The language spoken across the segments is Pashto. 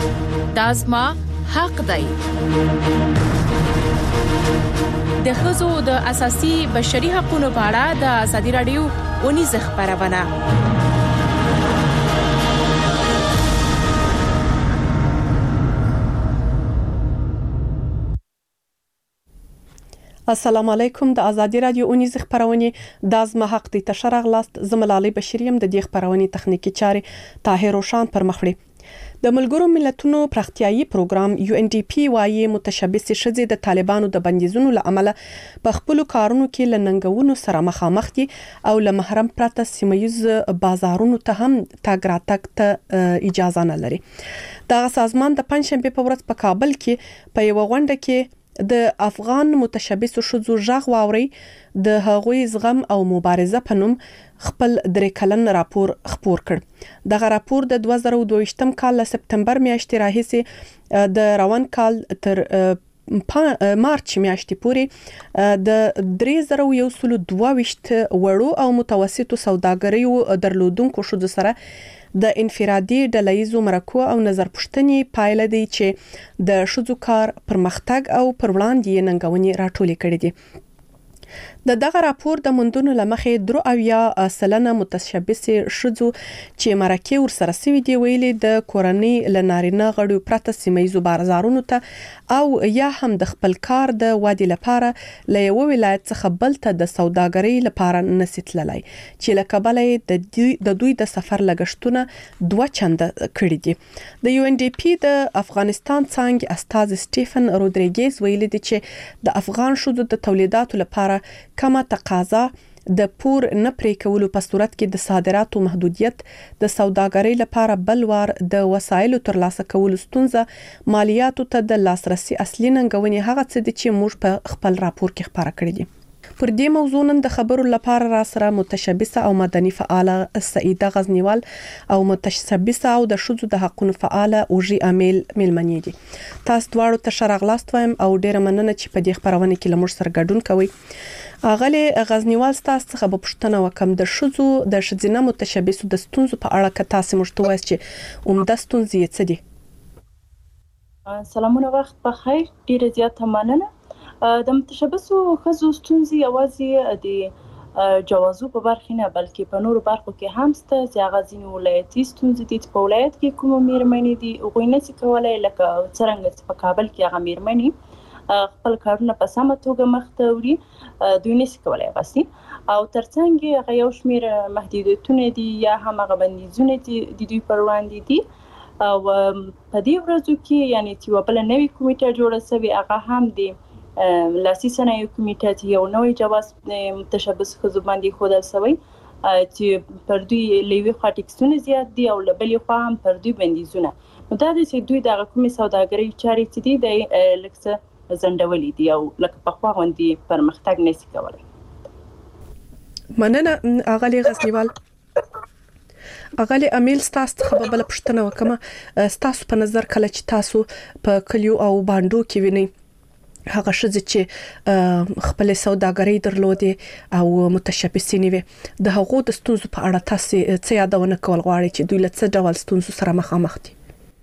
دا زما حق دی. د ښځو د اساسي بشري حقوقو په اړه د ازادي راډیو ونیزه خبرونه. السلام علیکم. د ازادي رادیو اونیز خبرونه د ازما حق دی تشرغ لاست زملالي بشریم د دې خبرونه تخنیکی چاري طاهر روشان پر مخړي. د ملګرو ملتونو پراختیایي پروګرام UNDP وايي متشبث شذې د طالبانو د بندیزونو لامل په خپل کارونو کې لننګونو سره مخامخ دي او له محرم پرته سیمایز بازارونو ته هم تګ راتګ ته اجازه نه لري. دا سازمان د پنځشنبه په ورځ په کابل کې په یو غونډه کې د افغان متشبث شذو ژغ واوري د هغوی زغم او مبارزه په نوم خپل درې کلن راپور خپور کړ. دغه راپور د 2022م کال له سپتمبر میاشتې راهیسې د روان کال تر مارچ میاشتې پورې د 3122 وړو او متوسطو سوداګریو درلودونکو شذو سره د انفرادي ډلهیزو مرکو او نظر پوښتنې پایله دی چې د شذو کار پرمختګ او پر وړاندې ننګونې راټولې کړې دي. د دغه راپور د مندونو لمخې 93% متشبث شذو چې مرکه ور سره سوي دی ویلي د کورنۍ لنارینه غړو پرته سیمایزو بازارونو ته او یا هم د خپل کار د وادي لپاره له یو ولایت څخه بل ته د سوداګرۍ لپاره نسیتللای چې لکبلې د دوی د سفر لګښتونه 2 چنده کړی دي. د UNDP د افغانستان څنګه استاد سټيفن رودریګز ویلي دی چې د افغان شذو د تولیداتو لپاره کمه تقاضا د پور نه پرې کولو په صورت کې د صادراتو محدودیت د سوداګرۍ لپاره بلوار د وسایلو ترلاسه کولو ستونزه مالیاتو ته د لاسرسي اصلي ننګونې هغه څه دي چې موږ په خپل راپور کې خبره کړې دي. پر دې موضوع نن د خبرو لپاره را سره متشبثه او مدني فعاله سعیده غزنیوال او متشبثه او د شذو د حقوقو فعاله اوجي امیل ملمنی دي. تاسو دواړو ته شرغلاست وایم او ډیره مننه چې په دې خبرونه کې لمر سره ګډون کوي. اغلی غزنیوال تاسو څخه په پښتنه وکم د شذو د شذینه متشبثو د ستونزو په اړه که تاسو مشته وایي چې عمده ستونزې څه دي؟ سلامونه، وخت بخیر. ډیره زیاته مننه. د متشبثو ښځو ستونزې یوازې د جوازو په برخه نه بلکې په نورو برخو کې هم شته چې هغه ځینې ولایتي ستونزې دي. په ولایت کې کومه میرمنې دي هغوی نشي کولای لکه څرنګه چې په کابل کې هغه میرمنې خپل کارونه په سمه توګه مخته وړي، دوی نشي کولای غسي او ترڅنګ هغه یو شمېر محدودیتونه دي یا هم هغه بندیزونه دي د دوی پر وړاندې دي. او په دې ورځو کې یعنی چې یوه بله نوې کمیټه جوړه شوې هغه هم د لاسي صنایعو کمیټه چې یو نوی جواز متشبث ښځو باندې ښودل شوی چې پر دوی له یوې خوا ټکسونه زیات دي او له بلې خوا هم پر دوی بندیزونه. نو دا دی چې دوی د هغه کومې سوداګرۍ چارې چې دي د لږ څه ځنډولې دي او لکه پخوا غوندې پرمختګ نشي کولی. مننه اغلی غزنیوال. اغلی امیل ستاسو څخه بل پښتنه وکم، ستاسو په نظر کله چې تاسو په کلیو او باندو کې وینئ هغه شذې چې خپل سوداګرۍ درلودې او متشبثین وي، د هغو د ستونزو په اړه تاسو څه یادونه کول غواړئ چې دوی له څه ډول ستونزو سره مخامخ دي؟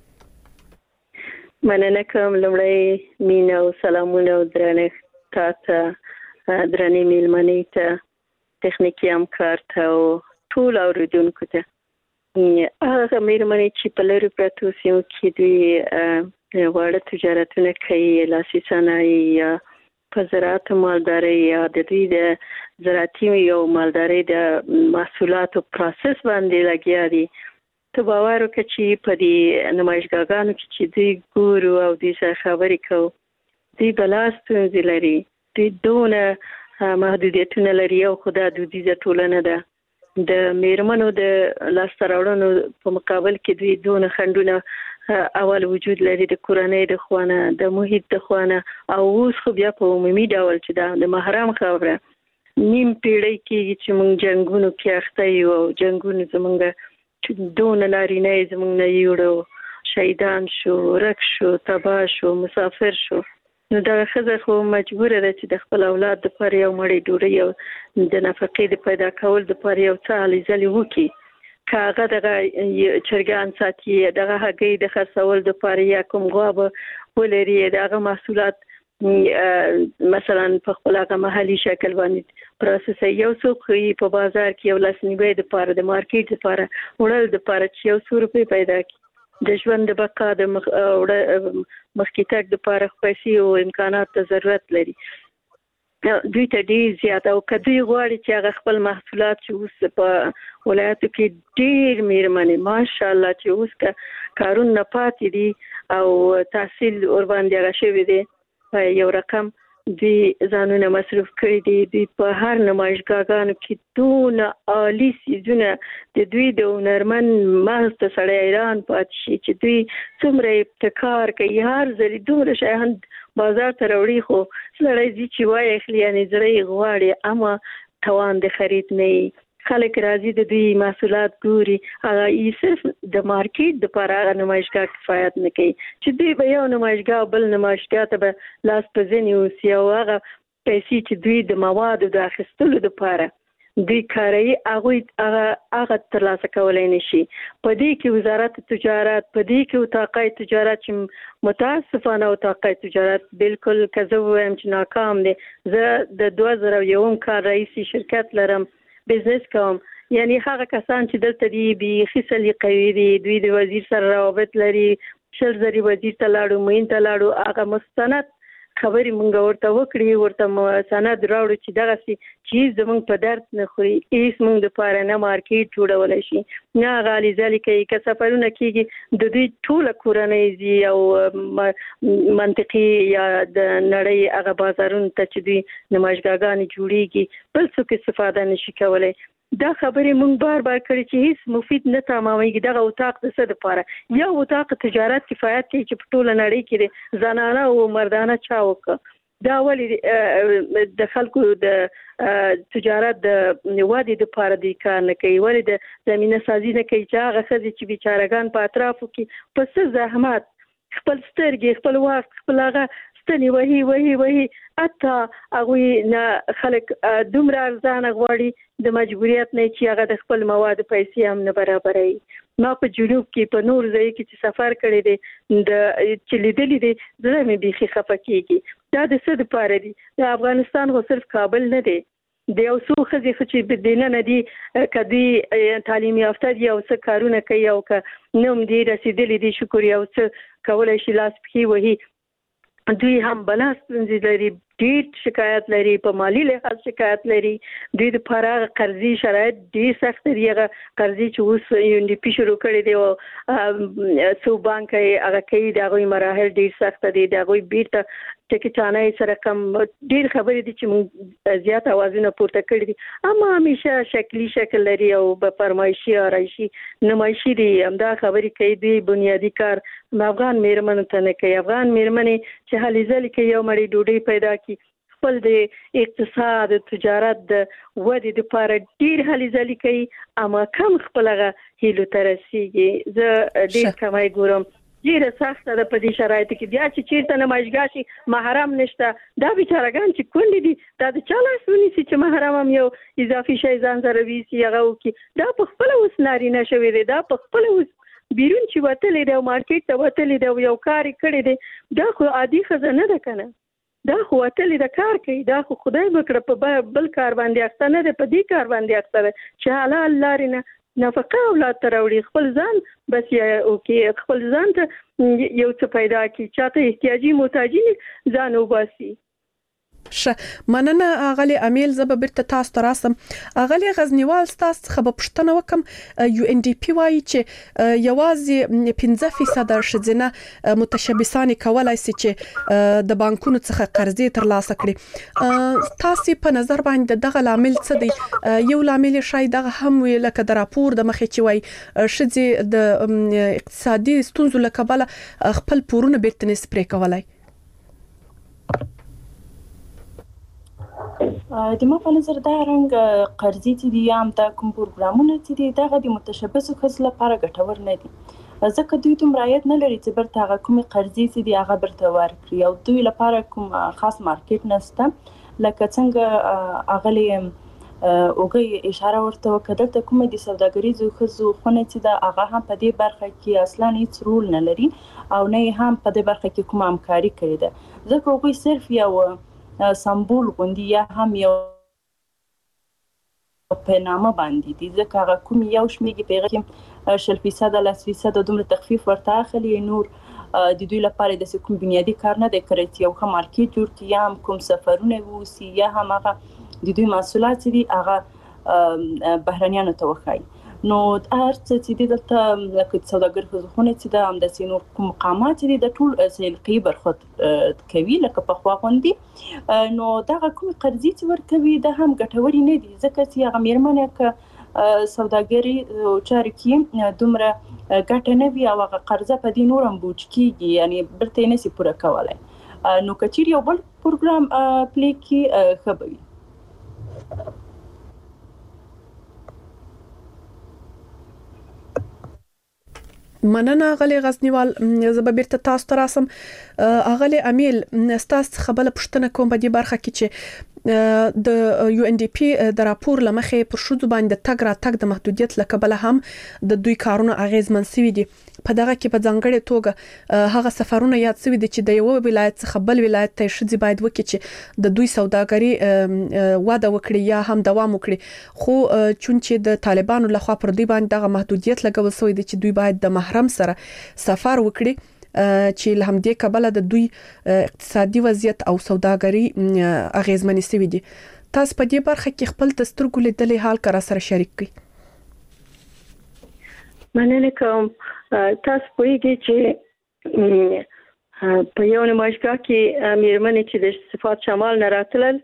مننه کوم. لومړی مینه او سلامونه او درنښت تاسو درنې میلمنې ته تخنیکی همکار ته او ټول اوریدونکو ته. هغه میرمنې چې په لرې پرتو سیمو کې دوی واړه تجارتونه کوي، لاسي صنایع یا په زراعت مالدارۍ یا د دوی د زراعتي او مالدارۍ د محصولاتو پروسس باندې لګیا دي. ته باور وکړه چې په دې نمایشګاهانو کې چې دوی ګورو او دوی سره خبرې کوو، دوی بلا ستونزې لري، دوی دونه محدودیتونه لري او خو دا دودیزه ټولنه ده. د میرمنو د لاسته راوړنو په مقابل کې دوی دونه خنډونه اول وجود لري د کورنۍ د خوانه، د محیط د خوانه، او اوس خو بیا په عمومي ډول چې دا د محرم خبره نیم پیړۍ کېږي چې موږ جنګونو کې اخته یو او جنګونو زموږ دونه نارینه زموږ نه یوړو، شهیدان شو، ورک شو، تباه شو، مسافر شو. نو دا ښځه خو مجبوره ده چې د خپل اولاد دپاره یو مړۍ ډوډۍ او د نفقې د پیدا کول دپاره یو څه هلې ځلې وکړي. کاغه دغه چرګان ساتي دغه هګۍ د خرڅول د پاره یا کوم غواب ولري دغه محصولات مثلا په خپل هغه محلي شکل باندې پروسس یو څوک په بازار کې یو لاسنیوي د پاره د مارکیټ لپاره وړل د پاره چې 100 روپۍ پیدا کړي د ژوند د بقا د مخکې تک د پاره پیسې او امکانات ته ضرورت لري دوی ته ډیر زیات او کدی غواړي چې هغه خپل محصولات چې اوس په ولایتو کې ډیر میرمنې ماشاءالله چې اوس کارونه نه پاتې دي او تحصیل ور باندې راشوي دي یو رقم دوی ځانونه مصرف کړی دي دوی په هر نمایشګاهانو کې دونه عالی سیزونه د دوی د هنرمن مغز ته سړی ایران پاتې شي چې دوی څومره ابتکار کوي هر ځلې دومره شیان بازار ته راوړي خو سړی ځي چې وایي اخلي یعنې زړه غواړي اما توان د خرید نه خلک راځي د دوی محصولات ګوري هغه یې صرف د مارکیټ د لپاره نمایشګاه کفایت نه کوي چې دوی به یو نمایشګاه بل نمایشګاه ته به لاس په ځینې اوسي او هغه پیسې چې دوی د موادو د اخیستلو لپاره دوی کاروي هغه ترلاسه کولی نشي په دې کې وزارت تجارت په دې کې وتاقای تجارت چې متاسفانه وتاقای تجارت بالکل کزه وایم چې ناکام دي زه د 2001 کال رئیسي شرکت لرم بزنس کوم یعنی هغه کسان چې دلته دی بيخي سلیقوي دي دوی د وزیر سره روابط لري شرزري وزیر ته لاړو مين ته لاړو هغه مستند خبرې مونږ ورته وکړي ورته سند راوړو چې دغه چیز زمونږ په درد نه خوري هیڅ مونږ د پاره نه مارکیټ جوړولای شي نه غالي ځلې کوي که سفرونه کیږي د دوی ټول کورنۍ دي او منطقي یا د نړۍ هغه بازارونو ته چې دوی نمایشګاهان جوړیږي بل څوک استفاده نشي کولای دا خبرې مونږ بار کړي چې هیڅ مفید نه تمامېږي دغه اتاق د څه لپاره یو اتاق تجارت کفایت کوي چې په ټوله نړۍ کې زنانه او مردانه چا وکړه دا ولې د خلکو د تجارت د وادي د لپاره د کار نه کوي ولې د زمينه سازي نه کوي چې هغه ښځې چې بیچارهګان په اطرافو کې په څه زحمت خپل سترګې خپل وخت خپل هغه ستنې وهي اته هغه نه خلک دومره ارزانه غواړي د مجبوریت نه چې هغه د خپل مواد پیسې هم نه برابرې ما په جنوب کې په نور ځای کې چې سفر کړی دی د چې لیدلې دي زړه مې بيخي خفه کیږي دا د څه لپاره دي د افغانستان خو صرف کابل نه دی د یو څو ښځې چې بدینه نه دي کدي تعلیم یافته دي او څه کارونه کوي او که نوم دي رسیدلې دي شکر یو څه کولای شي لاس پکې وهي دوی هم بلاس ستونزې لري ډېر شکایت لري په مالی لحاظ شکایت لري دوی د لپاره قرضي شرایط ډېر سخت دي هغه قرضي چې اوس UNDP شروع کړی دی او څو بانک هغه کوي د هغوی مراحل ډېر سخت دي د هغوی بیرته ټکټانه سره کم ډېر خبرې دي چې موږ زیات اوازونه پورته کړي دي اما همیشه شکلی شکل لري او په فرمایشي آرایشي نمایشي دي همدا خبرې کوي دوی بنیادی کار افغان میرمنو ته نه کوي افغان میرمنې چې هلې ځلې کې یو مړی ډوډۍ پیدا کړي خپل د اقتصاد تجارت د ودې لپاره ډېر هلې ځلې کوي اما کم خپل هغه هیلو ته رسیږي زه ډېر کمای ګورم ډیره سخته ده په دې شرایطو کې بیا چې چیرته نمایشګاه شي محرم نشته دا بیچارهګان چې کونډې دي دا د چا لاس ونیسي چې محرم هم یو اضافي شی ځان سره ویسي هغه وکړي دا په خپله اوس نارینه شوی دی دا په خپله اوس بیرون چې وتلی دی او مارکیټ ته وتلی دی او یو کار یې کړی دی دا خو عادي ښځه نه ده که نه دا خو وتلی د کار کوي دا خو خدای وکړه په بل کار باندې اخته نه دی په دې کار باندې اخته ده چې حلال لارې نه نفقه اولاد ته راوړي خپل ځان بس یا خپل ځان ته یو څه پیدا کړي چاته احتیاجي محتاجي ځان وباسي مننه اغلی امیل زب بیرته تاسو ته راسم اغلی غزنیوال تاسو څخه به پوښتنه وکم UNDP وایي چې یوازې 15% شذینه متشبثان کولای شي چې د بانکونو څخه قرضې ترلاسه کړي تاسو په نظر باندې دغه لامل څه دی یو لامل شاید دغه هم لکه د راپور د مخې چې وایي شذې د اقتصادي ستونزو له کبله خپل پورونه بیرته نسي پرې کولای د ما په نظر دا رنګ قرضې چې دي یا هم دا کوم پروګرامونه چې دي دغه د متشبثو ښځو لپاره ګټور نه دي ځکه دوی دومره عاید نه لري چې برته هغه کومې قرضې چې دي هغه برته ورکړي او دوی لپاره کوم خاص مارکیټ نشته لکه څنګه اغلی اوګه اشاره ورته وکړه ته کومه د سوداګریزو خزو خونه چې دا هغه هم په دې برخه کې اصلا هیڅ رول نه لري او نه هم په دې برخه کې کومه همکاري کړې ده ځکه اوګه صرف یو سمبول غوندي یا هم یو په نامه باندې دي ځکه هغه کوم یو شمیږي پیغه کې 10% 10% دومره تخفیف ورته اخلي نور د دوی لپاره د کوم بنیادی کار نه دی کړی یو کوم مارکیټ جوړ کړي یا کوم سفرونه ووسی یا هم هغه د دوی محصولات دي هغه بهرانيانو ته وخایي نو ارڅ چې دلته لکه سوداګر خونه چې د د سینور کوم مقامات دي د ټول سیلقي برخه کوي لکه په خوا غوندي نو دا کوم قرضې چې ورکوي د هم ګټوري نه دي ځکه چې هغه میرمنه ک سوداګری چارې کې دومره ګټه نه وي او هغه قرضه په دې نورم بوج کیږي یعنی برته نه سي پوره کولای نو کچیر یو بل پروګرام پلی کې خبري مننه غلي غزنیوال زه به بیرته تاسو ته راسم غلي امیل ستاسو خبره پښتنه کوم په دې برخه کې چې د یو ان ډي پی د راپور لمخې پر شوزو باندې تګ را تګ د محدودیت لکبله هم د دوی کارونه اغیزمن سوي دي په دغه کې په ځانګړي توګه هغه سفرونه یاد سوي دي چې د یو ولایت څخه بل ولایت ته شذ باید وکړي چې د دوی سوداګری واده وکړي یا هم دوام وکړي خو چونچې د طالبانو لخوا پر دوی باندې دغه محدودیت لګول سوی دي چې دوی باید د محرم سره سفر وکړي چې له همدې کبله د دوی اقتصادي وضعیت او سوداګری اغیزمنې سوي دي تاسو په دې برخه کې خپل دستورګو لیدلې حال کرا سره شریک کړئ مننه کوم تاسو پوهیږئ چې په یو نمایشګاه کې میرمنې چې د صفات شمال نه راتلل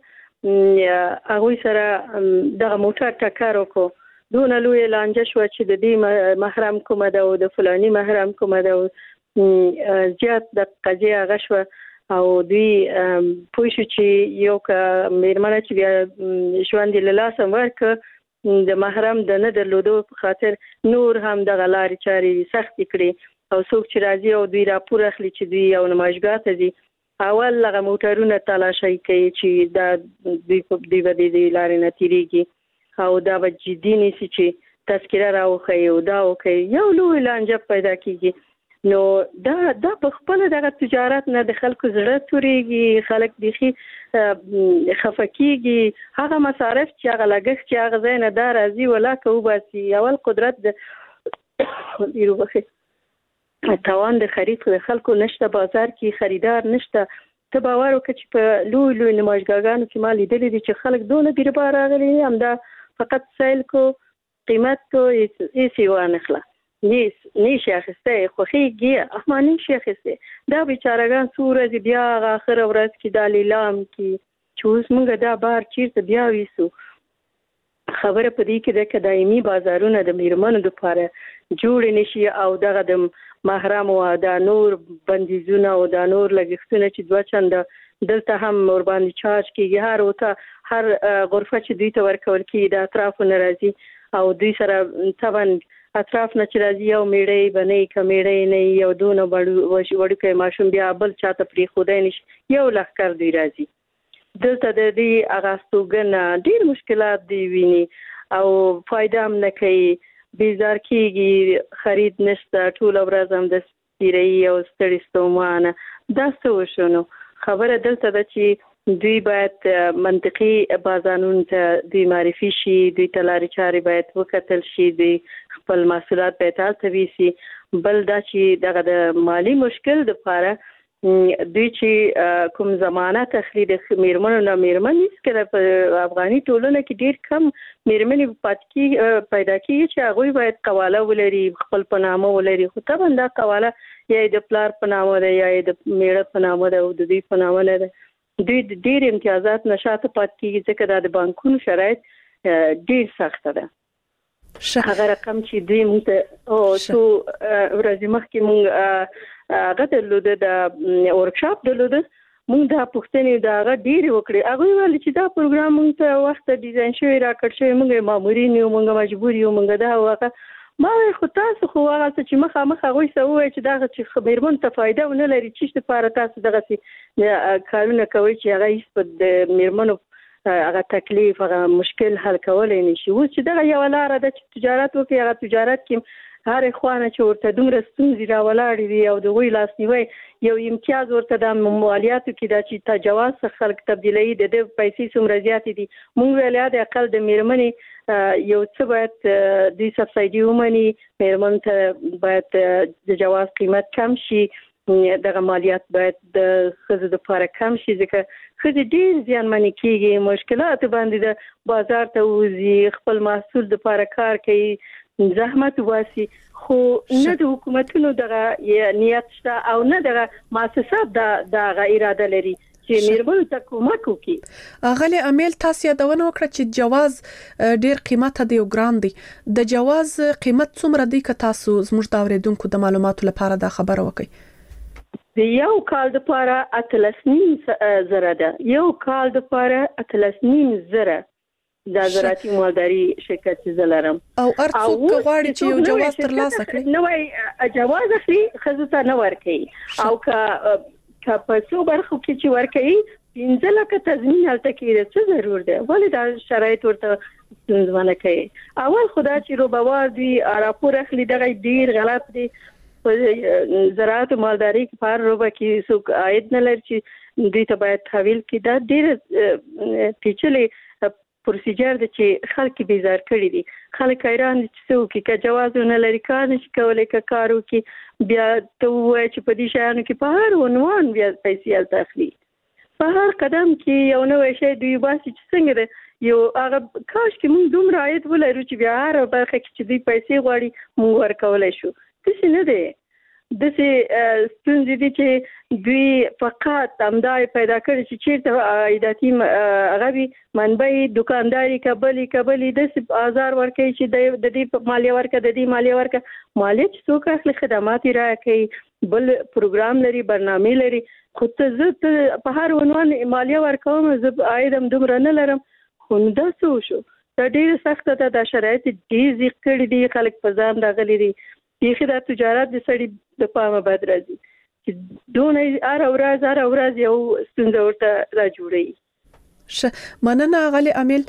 هغه سره د موټر ټکر وکړ دون لوی لانجه شو چې د دې محرم کومه ده او د فلاني محرم کومه ده زیات د قضیه غشوه او دوی پوه شو چې یو کا میرمنه چې بیا ژوند له لاسه ورک د محرم د نه درلودو په خاطر نور هم د غلاري چاري سخت کړي او څوک چې راځي او دوی راپور اخلي چې دوی یو نمایشګاه ته دي اول لغه موټرونه تلاشي کوي چې دا دوی په دې باندې لارې نه تیریږي او دا به جدي نشي چې تذکره راوخی او دا وکي یو لوی لانجه پیدا کیږي نو دا په خپل دغه تجارت نه د خلکو زړه توريږي خلک بيخي خفقيږي هغه مصارف چې هغه لګښت چې هغه زینه دار ازي ولا کوباسي اول قدرت د یروبخه توان د خرید د خلکو نشته بازار کې خریدار نشته ته باور وکړه چې په لوی نمایشګاګانو کې مالي دلی دي چې خلک دونه ډیر بار راغلي هم دا فقط سیل کو قیمت کو ایسی وانخلا نیش اخسته خوخیږي احماني شیخسته دا بیچارهګان سورج بیا اخر ورځ کې د لیلام کې چوز مونږ دا بار چیرته بیا ویسو خبره پدې کې د دایمي بازارونو د میرمنو لپاره جوړ نشي او دغه د محرم او د نور بندیزونه او د نور لګښتونه چې دوه چنده دلته هم ور باندې چارج کیږي هر غرفه چې دوی ته ورکول کیږي د اطرافو ناراضي او دوی سره طبعا اطراف نه چې راځي یو میړې بنې کمیړې نه یو دونه وړو کې ماشوم بیا بل چاته پری خدای نشي یو لخر دی راځي دلته د دې اغاستوګن ډیر مشکلات دی ویني او فائدہ هم نه کوي بیزار کیږي خرید نشته ټول ورځ هم د سپیرې او ستړي ستومانه دا څه وشونو خبره دلته ده چې دوی باید منطقي بازارونو ته دوی معرفي شي دوی ته لارې چارې باید وکتل شي دوی خپل محصولات باید هلته ویسي بل دا چې دغه د مالی مشکل د لپاره دوی چې کوم ضمانت اخلي د میرمنو نه میرمنې کله په افغاني ټولنه کې ډیر کم میرمنې پیدا کیږي چې هغه باید قواله ولري خپل پنامه ولري خو طبعا دا قواله یا د پلار پنامه ده یا د میړه پنامه ده او د دې پنامه نه ده دوی ډیر امتیازات نشاته پات کیږي ځکه د بانکونو شرایط ډیر سخت ده هغه رقم چې دوی موږ او څو ورځې مخکې موږ هغه درلوده د ورکشاپ درلوده موږ دا پوښتنې دا هغه ډېرې وکړې هغه ویل چې دا پروګرام موږ ته وخت ډیزاین شوی راکړ شوی موږ مامورین یو موږ مجبور یو موږ دا هغه ما خو تاسو خو هغه چې مخه هغه سوي چې دا چې خبرمن ته فائدہ ونه لري چې لپاره تاسو دغه کارونه کوي چې هغه هیڅ په میرمنو هغه تکلیف هغه مشکل حل کولای نشي. اوس چې دغه یو لار ده چې تجارت وکړي، هغه تجارت کې هر خوانه چې ورته دومره ستونزې راولاړې دي او د غوی لاسنیوي یو امتیاز ورته د مالیاتو کې دا چې تجاوز څخه خلک تبدیلي د پیسې څومره زیاتې دي. موږ ویل د اقل د میرمنې یو څه باید د سبسایډي ومني، میرمن ته باید د جواز قیمت کم شي، دغه مالیات باید د ښځو لپاره کم شي، ځکه ښځې ډېر زیانمنې کېږي، مشکلات باندې د بازار ته وځي، خپل محصول لپاره کار کوي، زحمت واسي، خو نه د حکومتونو دغه نیت شته او نه دغه مؤسسات دغه اراده لري چې میرمنو ته کومک وکړي. غلې امیل تاسو یادونه وکړه چې جواز ډیر قیمته دی او ګران دی. د جواز قیمت څومره دی که تاسو زموږ د اوریدونکو د معلوماتو لپاره دا خبره وکړئ؟ د یو کال لپاره 13,000 ده. یو کال لپاره 13,000 د زراعتي مالداري شرکت چې زلرم او ارڅوک غواړي چې یو جواز ترلاسه کړي، نوې جواز اخلي ښځو ته نه ورکړي، او که په څو برخو کې چې ورکړي 15 لکه تضمین هلته کې څه ضرور دی، ولې دا شرایط ورته ستونزمنه کوي. اول خدا چې روبوار دی راپور اخلي، دغه ډیر غلط دی. په زراعت مالداري کې په هر روبه کې څوک عاید نه لري چې دوی ته باید تحویل کړي. دا ډیر پیچلې پروسیجر د چې خلک بیزار کړی دي. خلک حیران دي چې څوک کې جواز نه لري، کار نشي کولای، کار وکي، بیا ته وایي چې په دې شیانو کې په هر عنوان بیا پیسې الته اخلي. په هر قدم کې یو نوی شی دوی باسي چې څنګه ده یو هغه کاش کې موږ دومره عاید ولرو چې بیا هر برخه کې چې دوی پیسې غواړي موږ ورکولای شو. داسې نه دی. داسې ستونزې دي چې دوی فقط همدای پیدا کړي چې چیرته عایداتي هغه وي منبع دکانداري کبلي داسې آزار ورکوي چې د دې مالیه ورکړه، د دې مالیه ورکړه. مالیه چې څوک اخلي خدمات یې راکوي، بل پروګرام لري، برنامې لري، خو ته په هر عنوان مالیه ورکوم، زه عاید هم دومره نه لرم. خو نو دا څه وشو؟ دا ډېره سخته ده. دا شرایط ډېر زیق کړي دي، خلک په ځان راغلي دي. بیخي دا تجارت د سړي د پامه بد راځي چې دونه هر ورځ یو ستونزه ورته را جوړوي. مننه غلې امیل.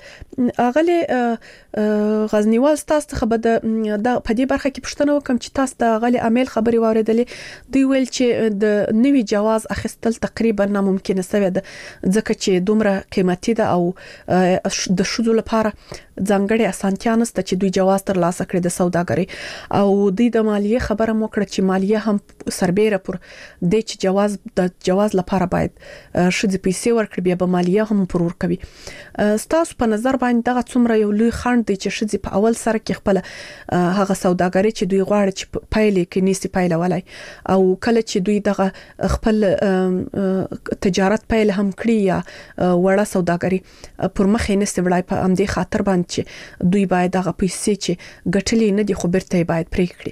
غلې غزنیوال تاسو ته په دې برخه کې پوښتنه وکم چې تاسو د غلې امیل خبري واوریدلې. دوی ویل چې د نوي جواز اخیستل تقریبا ناممکن سوی ده ځکه چې دومره قیمتي ده او د شذو لپاره ځانګړي اسانتیا نشته چې دوی جواز ترلاسه کړي د سوداګرۍ، او دوی د مالیه خبره مو کړه چې مالیه هم سربېره پر د جواز لپاره باید شذې پیسې ورکړي، بیا به مالیه هم پر ورکوي. ستاسو په نظر باندې دغه څومره یو لوی خنډ دی چې شذې په اول سره کې خپل هغه سوداګرۍ چې دوی غواړي چې پایلې کې نيسي پایلولای، او کله چې دوی دغه خپل تجارت پایل هم کړی یا وړه سوداګرۍ پر مخ یې نسي وړای، په همدې خاطر باندې چې دوی باید هغه پیسې چې ګټلې نه دي خو بیرته باید پرې کړي.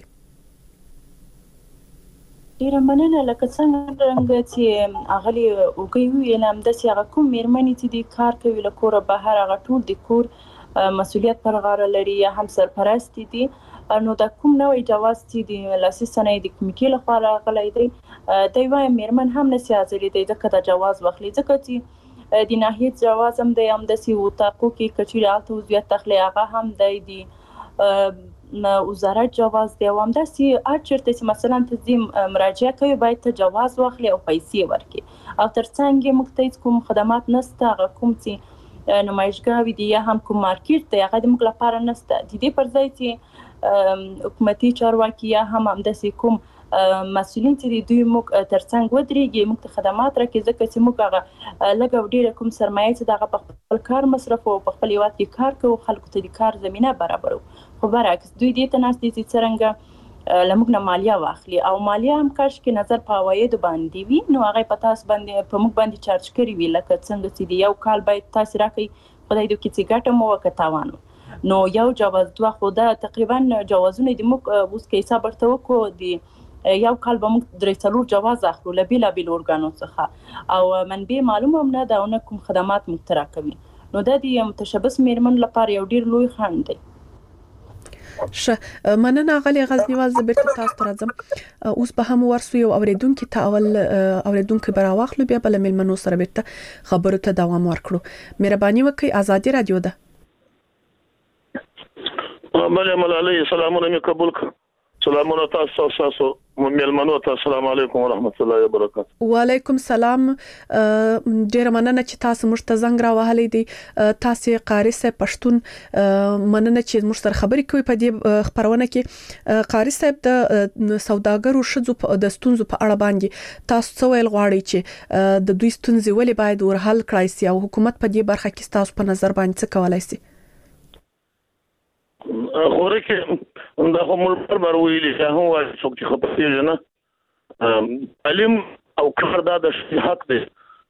ډیره مننه. لکه څنګه چې اغلی وګي ویل هم د هغه کوم میرمنې چې د کار کوي له کوره بهر، هغه ټول د کور مسؤلیت پر غاړه لري یا هم سرپرست دي، نو د کوم نوې جواز چې د لاسي صنایع د کمیټې لخوا راغلی دی، دوی وايي میرمن هم نشي ازلی دی ځکه د جواز واخلي، ځکه چې د ناحیه جواز هم د امدسي وتاقو کې کچیر الته وضعیت تخلی هغه هم د وزارت جواز دی، او همداسي هر چیرته چې مثلا تنظیم مراجعه کوي باید ته جواز واخلي او پیسې ورکړي، او ترڅنګ موږ ته کوم خدمات نشته، هغه کوم چې نمایشګاوي دي یا هم کوم مارکیټ دی هغه د موږ لپاره نشته. د دې پر ځای چې حکومتي چارواکي یا هم همداسي کوم مسؤلین چې دوی موږ ترڅنګ ودرېږي، موږ ته خدمات راکړي، ځکه چې موږ هغه لږ او ډېره کوم سرمایه چې دغه په خپل کار مصرف او په خپل هیواد کې کار کوو، خلکو ته د کار زمینه برابرو. خو برعکس دوی دې ته ناست دي چې څرنګه له موږ نه مالیه واخلي، او مالیه هم کاش کې نظر په عوایدو باندې وي، نو هغه په تاسو باندې په موږ باندې چارج کړي وي، لکه څنګه چې د یو کال باید تاسو راکړي، خدای دې کې چې ګټه مو وکړه تاوان نو یو جواز دوه، خو دا تقریبا جوازونه د موږ اوس کې حساب ورته وکړو، د یو کال به موږ 3 جواز اخلو له بیلابیل اورګانو څخه، او منبع معلومه هم نه ده او نه کوم خدمات موږ ته راکوي. نو دا د متشبث میرمن لپاره یو ډیر لوی خنډ دی. مننه غلي غزنیوال زبرت تاسو ته راځم. اوس به هم ورسو یو اوریدونکو ته اوریدونکو براواخلو بیا بل ملمنو سره بیرته خبرو ته دوام ورکړو. مهرباني وکړئ آزادي رادیو ده. ملالۍ سلامونه مې قبول کړ. سلامونه تاسو ملمنو ته السلام علیکم ورحمت الله وبرکاته. وعلیکم سلام. ډیر مننه چې تاسو موږ ته زنګ راوهلې دي. تاسو قاری صاحب پښتون مننه چې موږ سره خبرې کوي په دې خبرونه کې. قاری صاحب د سوداګرو شذو د ستونزو په اړه باندې تاسو څه ویل غواړئ چې د دوی ستونزې ولې باید ورحل کړای شي او حکومت په دې برخه کې تاسو په نظر باندې څه کولای شي؟ خوره کې دا کومل پر ویلي هغه وایي چې خپل نه علم او کار د حق دی.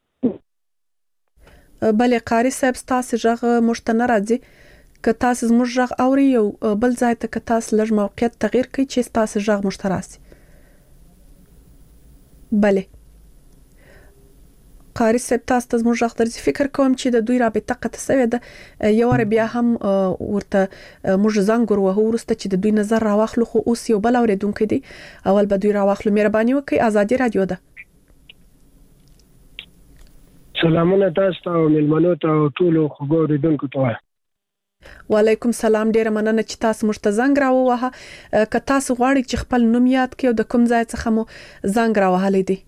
بلې قاری صاحب تاسو ژغ مشتنه راځي که تاسو زموږ ژغ اوري یو بل ځای ته که تاسو لږ موقعیت تغییر کړئ چې تاسو ژغ مشتراسي. بلې قاری صاحب تاسو ته زموږ ژغ درځي. فکر کوم چې د دوی رابطه قطع شوې ده. یو ور بیا هم ورته موږ زنګ وروه ورسته چې د دوی نظر راواخلو خو اوس یو بل اوریدونکو دی اول به دوی راواخلو. مهرباني وکړئ آزادي رادیو ده. سلامونه تاسو ته ملمنو ته ټول خوږو اوریدونکو ته. وعلیکم سلام. ډیر مننه چې تاسو موږ ته زنګ راووهه. که تاسو غواړئ چې خپل نوم یاد کړئ او د کوم ځای څخه مو زنګ راوهلې دي.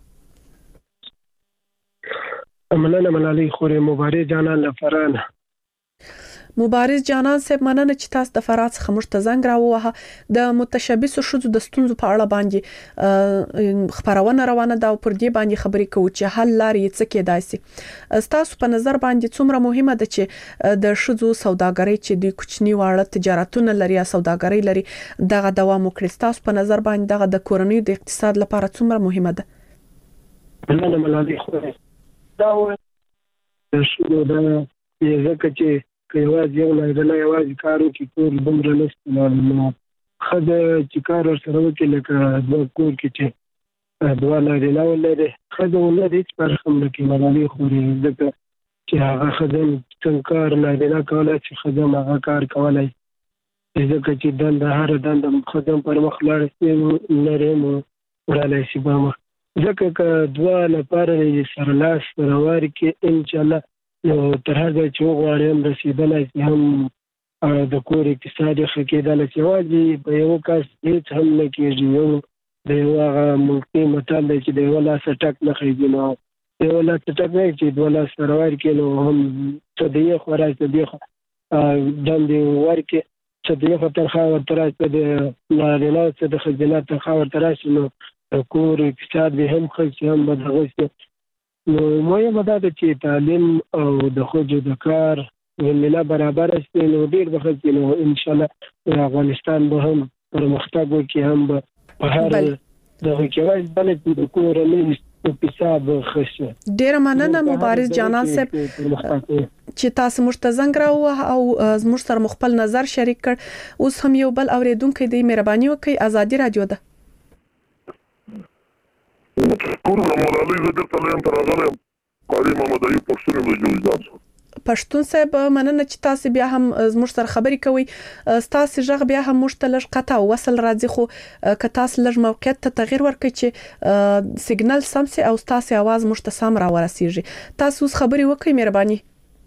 مننه ملالۍ خوري مبارز جانان لفران. مبارز جانان صاحب مننه چې تاسو د فرات څخه موږ ته زنګ راووهه. د متشبثو شذو د ستونزو په اړه باندې خبرونه روانه ده او پر دې باندې خبرې کوو چې حل لارې څه کېدای شي. تاسو په نظر باندې څومره مهمه ده چې د شذو سوداګرۍ چې د کوچنی واړه تجارتونه لري یا سوداګرۍ لري دغه دوام وکړي؟ تاسو په نظر باندې دغه د کورنۍ د اقتصاد لپاره څومره مهمه ده؟ مننه ملالۍ خوري دا و شنو دا ځکه چې یوازې یو نه یوازې کارو کې کور دومره نشته نو خدای چې کار سره وکړي لکه د کور کې چې دوه لري نه ولري خدای ولري هیڅ فرق هم نه کوي ملالۍ خوري ځکه چې هغه خدای څنګه کار نه کولای چې خدای هغه کار کولای ځکه چې دنده هر دنده خدای پر مخ لاړ لري نو ورالای شي په مخ ځکه که دوه لپاره سره لاس راوړي کې ان شاء الله نو تر هغه چې وغواړي هم رسیدلای شي هم د کور اقتصادي ښه کېدلی شي. یوازې په یو کس هېڅ هم نه کېږي. یو د یو هغه ملکي متل دی چې د یوه لاسه ټک نه خېږي نو یوه لاسه ټک نه چې دوه لاسه راورکړي نو هم څه د یخ ورځ څه د یخ دندې ورکړي څه د یخ تنخوا ورته راشي څه د نارینه څه د ښځینه تنخوا ورته راشي نو کور اقتصاد به هم ښه شي هم به دغه شي. نو مهمه دا ده چې تعلیم او د ښځو د کار زمینه برابره شي نو ډېر به ښه شي نو انشاءالله افغانستان به هم پرمختګ وکړي هم به په هر دغه کې وایي بله چې د کورنۍ اقتصاد ښه شي. ډېره مننه مبارز جانان صاحب چې تاسو موږ ته زنګ راووهه او زموږ سره مو خپل نظر شریک کړ. اوس هم یو بل اوریدونکی دی. مهرباني وکړئ آزادي رادیو ده. ټول ملالۍ زه درته لایم ته راغلی قاري محمد ایوب پښتون یم د جوزجان څخه. پښتون صاحب مننه چې تاسو بیا هم زموږ سره خبرې کوئ. تاسو ژغ بیا هم موږ ته لږ قطع او وصل راځي خو که تاسو لږ موقعیت ته تغییر ورکړئ چې سیګنال سم سي او تاسو आवाज موږ ته سم راورسیږي. تاسو اوس خبرې وکړئ مهرباني.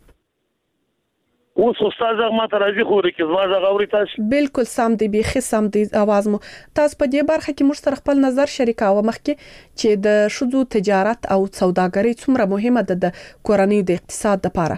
اوس استاد ما ته راځي خو کې زما ژغ اوري تاسو؟ بالکل سم دی بیخي سم دی आवाज مو. تاسو په دې برخه کې موږ سره خپل نظر شریکاوه مخکې چې د شذو تجارت او سوداګرۍ څومره مهمه ده د کورنۍ د اقتصاد لپاره.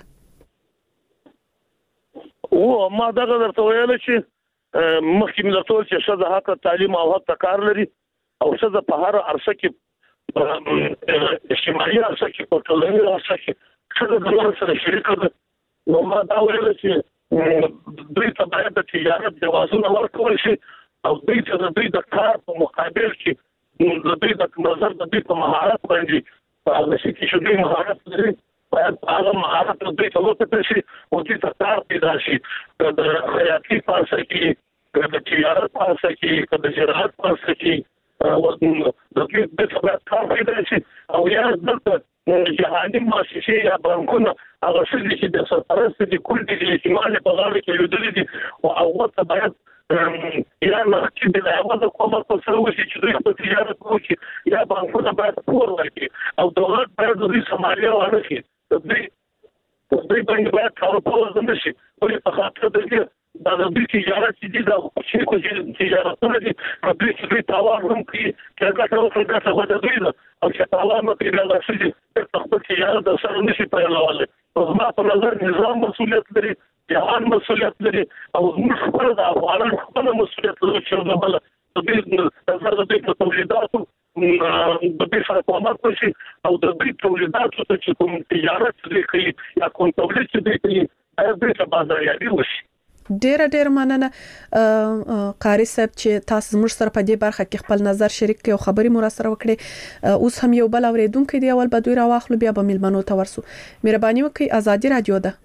او ما دغه درته ویل چې مخکې مې درته ویل چې ښځه حق تعلیم او حق کار لري او ښځه په هر عرصه کې اجتماعي عرصه کې په ټولنیز عرصه کې ښځه د نورو سره شریکه ده. نو ما دا ویل چې دوی ته باید د تجارت جوازونه ورکول شي او دوی ته د دوی د کار په مقابل کې د دوی د نظر د دوی په مهارت باندې په هغه شي کې چې دوی مهارت لري باید هغه مهارت دوی ته وکړل شي او دوی ته کار پیدا شي. د خیاطۍ په عرصه کې د تجارت په عرصه کې د زراعت په عرصه کې د دوی ته باید کار پیدا شي او یا دلته جهاني مؤسسې یا بانکونه هغه څه چې د سرپرست دي کل دي احتمال په غاړه کې لیدلې دي او هغه ته باید یا نه چې د هغه د حکومت په سره وشي چې دوی په تجارت وکړي یا بانکونه باید پور ورکړي او دولت باید د دې سمالي وانه شي دوی باندې باید کار کول نشي ولې په خاطر د دې د دې تجارت چې د کوچني تجارتونه دي په دې کې تاوان هم کوي چې هغه ټول څه څه دوی او چې تاوان نه کوي دا څه دي په خپل تجارت د سره نشي پیلواله او ما په نظر نظام مسؤلیت لري جهان مسؤلیت لري او موږ خپل د افغانانو خپل مسؤلیت لري چې د بل د دې په تولیداتو د دې سره کومک وشي او د دې تولیداتو چې کوم تجارت دې کوي یا کوم تولید دې کوي هغه دې په بازاريابي وشي. ډېر مننه قاری صاحب چې تاسو زموږ سره په دې برخه کې خپل نظر شریک کړئ او خبري مو سره وکړئ. اوس هم یو بل اوریدونکو دی اول به دوی راواخلو بیا به ملمنو ته ورسو. مهرباني وکړئ ازادي رادیو ده.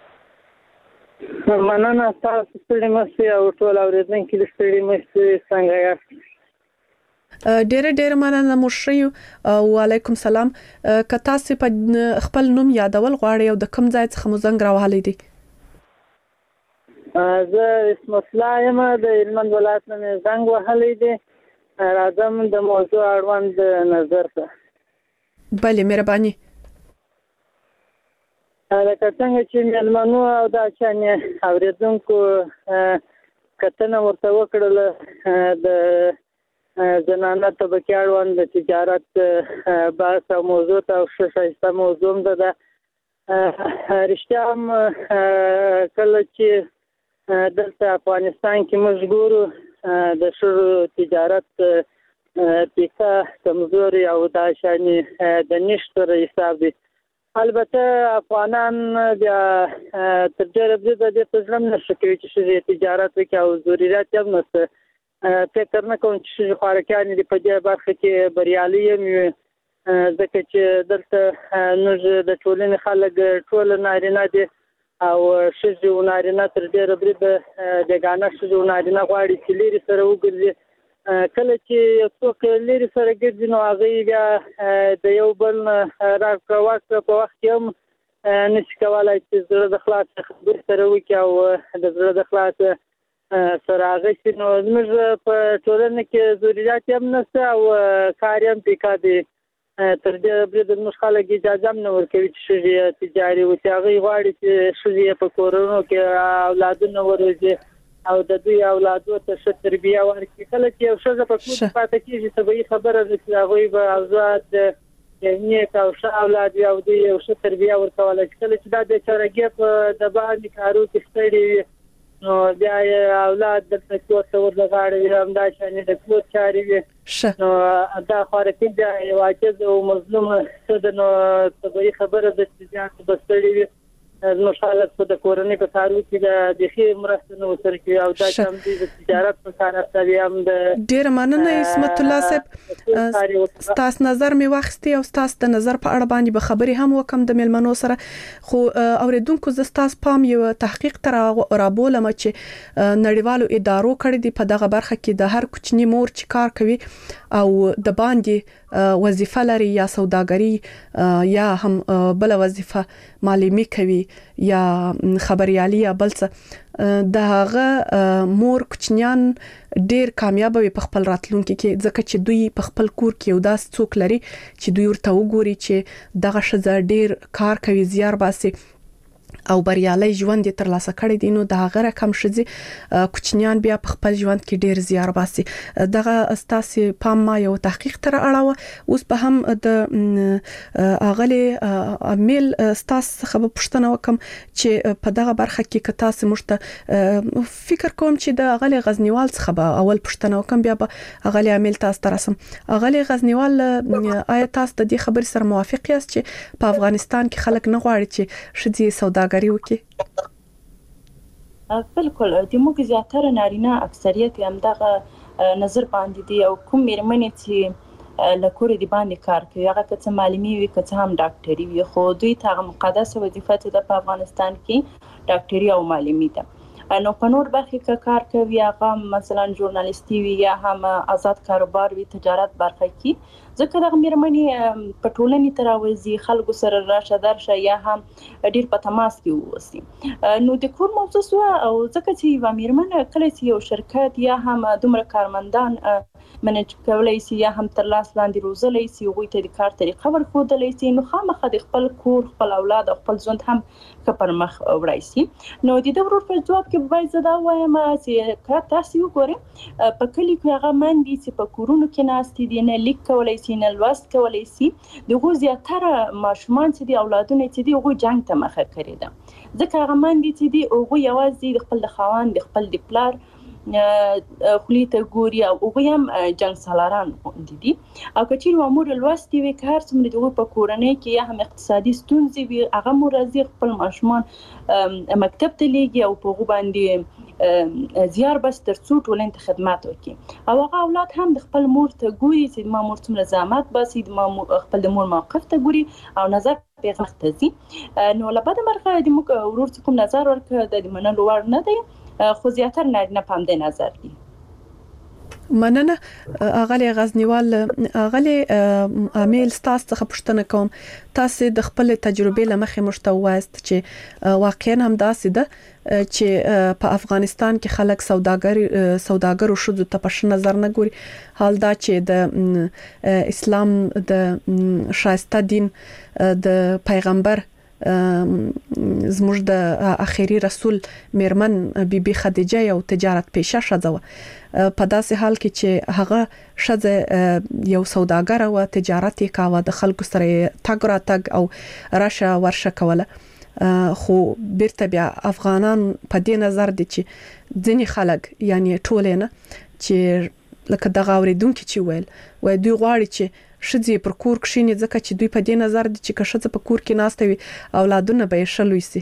مننه تاسو ستړي مشه او ټول اوریدونکو دې ستړي مشه څنګه یاست؟ ډېر مننه مشري وعلیکم سلام. که تاسو په خپل نوم یادول غواړئ او د کوم ځای څخه مو زنګ راوهلی دی؟ زه اسم الله یم د هلمند ولایت نه زنګ وهلی دی راځم د موضوع اړوند نظر ته. بله مهرباني. لکه څنګه چې مېلمنو او دا چانې اورېدونکو کتنه ورته وکړله د زنانه طبقې اړوند د تجارت بحث او موضوع ته او ښه ښایسته موضوع هم ده. رښتیا هم کله چې دلته افغانستان کې موږ ګورو د ښځو تجارت پیسه کمزوري او دا شانې د نشتره حساب دی. البته افغانان بیا تر ډېره بریده دې ته زړه نه ښه کوي چې ښځې تجارت وکړي او ضرورت یې هم نشته. فکر نه کوم چې ښځې خوارکیانې دې په دې برخه کې بریالي هم وي ځکه چې دلته موږ د ټولنې خلک ټول نارینه دي او ښځې او نارینه تر ډېره بریده بېګانه ښځې او نارینه غواړي چې لرې سره وګرځي. کله چې یو څوک لرې سره ګرځي نو هغوی بیا د یو بل نه راکړه ورکړه په وخت کې هم نشي کولی چې زړه د خلاصه خبرې سره وکړي او د زړه د خلاصه سره هغه شي. نو زموږ په ټولنه کې ضرورت هم نشته او کار هم پیکا دی. تر دې بریده زموږ خلک اجازه هم نه ورکوي چې ښځې تجاري وکړي. هغوی غواړي چې ښځې په کورونو کې اولادونه وروزي او د دوی اولادو ته ښه تربیه ورکړي. کله چې یو ښځه په کور کې پاتې کېږي طبیعي خبره ده چې هغوی به اولاد نیک او ښه اولاد وي او دوی یو ښه تربیه ورکولی شي. کله چې دا بېچارهګي په د باندې کارو کې ستړي وي نو بیا یې اولاد دلته کور ته ورلغاړي وي همدا شانې د کور چارې وي نو دا خوارکي بیا یو عاجز او مظلوم ښځه نو طبیعي خبره ده چې زیات به ستړي وي. زموږ خلک په د کورنۍ په کارو کې د بیخي مرسته نه ورسره کوي او دا چې هم دوی د تجارت په کار اخته وي هم د ډېره مننه عصمت الله صاحب. ستاسو نظر مې واخیستی او ستاسو د نظر په اړه باندې به خبرې هم وکم د مېلمنو سره. خو اوریدونکو زه ستاسو پام یو تحقیق ته رابولم چې نړیوالو ادارو کړی دی په دغه برخه کې د هر کوچني مور چې کار کوي او د باندې وظیفه لري یا سوداګري یا هم بل وظیفه معلمي کوي یا خبريالي یا بل څه د هغه مور کوچنیان ډیر کامیاب وي په خپل راتلونکي کې ځکه چې دوی په خپل کور کې یو داس څوک لري چې دوی ورته وګوري چې دغه شزه ډیر کار کوي زیار باسي او بریالي ژوند تر لاسه کړی دي. نو د هغه رقم شزي کوچنیان بیا په خپل ژوند کې ډیر زیار باسي. دغه استاسي پام ما یو تحقیق تر اړه اوس به هم د اغلی امیل استاس خبر پښتنه وکم چې په دغه برخه کې کتا سه مشته فکر کوم چې د اغلی غزنیوال څخه به اول پښتنه وکم بیا به اغلی امیل تاسو ترسم. اغلی غزنیوال آیا تاسو د دې خبر سره موافق یاست چې په افغانستان کې خلک نه غواړي چې شدي سوداګري وکړي؟ بالکل د موږ زیاتره نارینه اکثریت هم دغه نظر باندې دي او کوم مېرمنې چې لکور دی باندې کار کوي هغه که څه معلمي وي که څه هم ډاکټري وي خو دوی ته مقدسه وظیفه ده په افغانستان کې ډاکټري او معلمي ده نو په نور برخه کې کار کوي هغه مثلا ژورنالیستي وي یا هم آزاد کاروبار وي تجارت برخه کې ځکه دغه میرمنې په ټولنې تراوزي خلکو سره راشه درشه یا هم ډیر په تماس کې ووسی نو د کور موضوع او ځکه چې و میرمن کله چې یو شرکت یا هم دومره کارمندان منیج کولای شي یا هم تر لاس لاندې روزلای شي او ته د کار طریقه ورکوډلای شي نو خامخا د خپل کور خپل اولاد او خپل ژوند هم پر مخ وړای شي نو د دې ورور په جواب کې باید زدا وایم چې تاسو وګورئ په کلی کې هغه مندي چې په کورونو کې ناستې دي نه لیک کولای شي نه لوست کولای شي دغه زیاتره ماشومان چې د اولادونو چې دی هغه جنگ ته مخه کړی ده ځکه هغه مندي چې دی هغه یوازې د خپل خاوند د خپل د پلار خلیته ګوري او هغه هم جنگ سالاران دي او کچیر امور لوستي وي که هر څومره دغه په کورنۍ کې یا هم اقتصادي ستونزې وي هغه مرزي خپل ماشومان مکتب ته لیږي او په هغه باندې زیار بس ترڅو ټولنې ته خدمات وکړي او هغه اولاد هم د خپل مور ته ګوري چې ما مور څومره زحمت باسي د خپل د مور موقف ته ګوري او نظر پیغام ته ځي نو لبد مرغه د ورور کوم نظر ورکړه د منلو وړ نه دی خو زیاتره نه پام د نظر دي مننه اغلی غزنیوال اغلی امیل تاسو څخه پوښتنه کوم تاسو د خپل تجربې لمخې مشتوایست چې واقعا هم داسې ده چې په افغانستان کې خلک سوداګرو شو د تپش نظر نه ګوري حال دا چې د اسلام د شایسته دین د پیغمبر زموږ د اخیری رسول میرمن بیبي خدیجه یو تجارت پیشه شوه په داسې حال کې چې هغه شزه یو سوداګر او تجارت یې کاوه د خلکو سره تګ را تګ او راشه ورشه کوله خو بیرته بیا افغانان په دې نظر دي چې ځینې خلک یعنی ټولنه چې لکه دغه اوریدونکو چې ویل وای دوی غواړي چې شذې پر کور کښینې ځکه چې دوی په دې نظر دي چې کښه په کور کې ناشته وي اولادونه به شلوي سي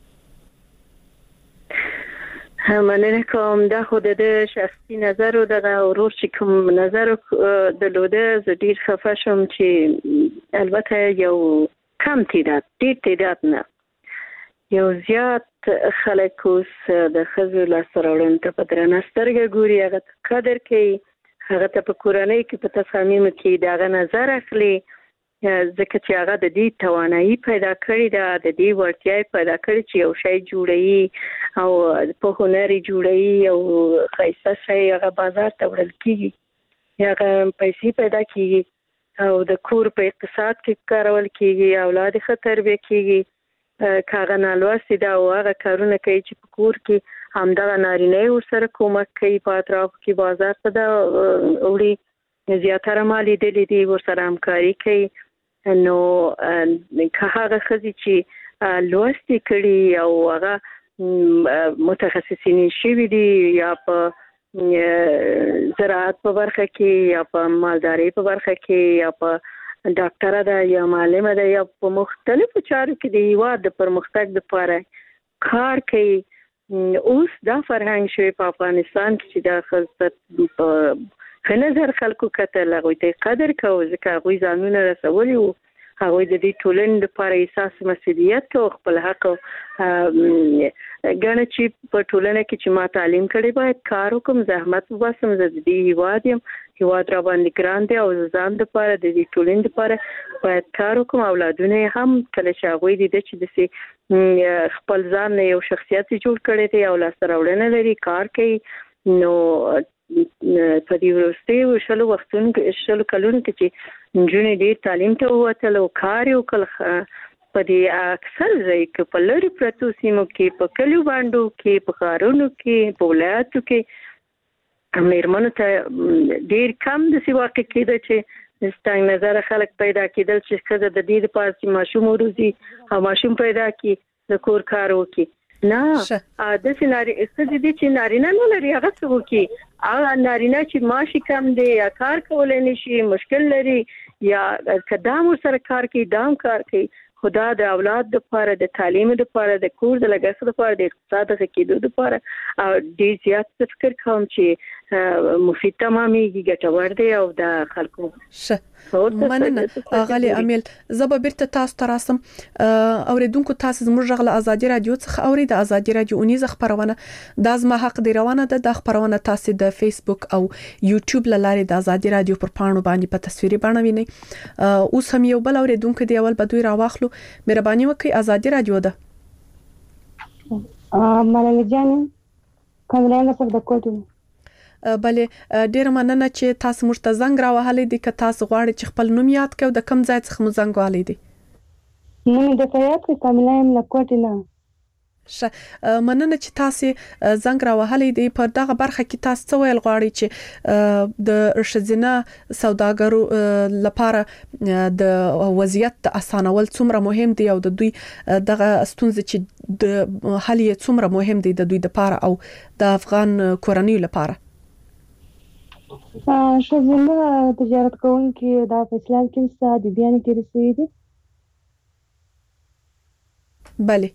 مننه کوم دا خو د شخصي نظر او د ورور چې کوم نظر درلوده زه ډیر خفه شوم چې البته یو کم تعداد نه یو زیات خلک اوس د خزو لاسراوړن ته په درنه سترګه ګوري هغه قدر کوي هغه ته په کورنۍ کې په تصامیم کې دا نظر اخلي ځکه چې هغه د دې توانایي پیدا کړې ده د دې ورتیا پیدا کړې چې یو شی جوړي او په هنري جوړي او خاصه شی هغه بازار ته وړل کیږي هغه پیسې پیدا کیږي او د کور په اقتصاد کې کارول کیږي اولاد خطر به کیږي کاغه نالوستي دا هغه کارونه کوي چې په کور کې همدغه نارینه ورسره کومک کوي په اطراف کې بازار ته دا وړي زیاتره مالي دي ورسره همکاري کوي نو که هغه خزي چې لوستي کړي او هغه متخصصین شوي دي یا په زراعت په برخه کې یا په مالداري په برخه کې یا په ډاکټر ده یا معلم ده یا په مختلفو چارو کې د هیواد د پرمختګ لپاره کار کوي اوس دا فرهنګ شوی په افغانستان کې چې دا خلک په نظر خلکو کتل هغه ته قدر کوي ځکه هغه ځانونه رسولي او هغه د دې ټولنې لپاره احساس مسؤلیت او خپل حق ګڼي چې په ټولنه کې چې ما تعلیم کړی باید کار وکم زحمت وباسم زه د دې هیواد را باندې ګران دی او ځان لپاره د دې ټولنې لپاره باید کار وکم اولادونه هم کله چې هغه دې چې د خپل ځان یو شخصیت جوړ کړی دی او لاسته راوړنه لري کار کوي نو په دې ورسته شلو وختونو کې شلو کلونو کې چې جنې دې تعلیم ته وته او کار یو کله په دې اکثر ځای کې په لری پرتو سیمو کې په کلیو باندې کې په خارونو کې په ولایتو کې مېرمنو ته ډیر کم د سی واقع کېده چې ستنګ نظر خلک پیدا کېدل چې څه د دې لپاره چې ماشوم روزي او ماشوم پیدا کی د کور کار وکي نه د سيناري استدې چې نارینه نه لري هغه څه وکي هغه نارینه چې ماشي کم دی یا کار کولای نشي مشکل لري یا قدم سره کار کوي دام کار کوي خدا د اولاد لپاره د تعلیم لپاره د کور د لګښت لپاره د اقتصاد د کېدو لپاره او ډیر زیات فکر کوم چې مفید تمامېږي ګټور دی او د خلکو مننه غالي امیل زب بیرته تاسو ته راسم اوریدونکو تاسو زموږ غږ ازادي رادیو څخه اوري د ازادي رادیو اونیزه خبرونه د زما حق دی روانه ده د خبرونه تاسو د فیسبوک او یوټیوب لارې د ازادي رادیو پر پاڼو باندې په تصویري بڼه ویني اوس هم یو بل اوریدونکو دی اول بدوی راواخلو مهرباني وکړئ ازادي رادیو ده ملالۍ جان کومه څه د کوټه بلې ډیر مننه چې تاسو موږ ته زنګ راوهلې دي که تاسو غواړئ چې خپل نوم یاد کړئ د کوم ځای څخه مو زنګ وهلې دي نو د فیاض کاملایم لکوټه نه مننه چې تاسو زنګ راوهلې دي په دغه برخه کې تاسو څه ویل غواړئ چې د شزینه سوداګرو لپاره د وضعیت د اسانول څومره مهم دی او د دوی دغه ستونزې چې د حل یې څومره مهم دی د دوی لپاره او د افغان کورنیو لپاره شزینه تجارت کوونکي د فیصلات کې ستاسو د بیان کې رسیدي بله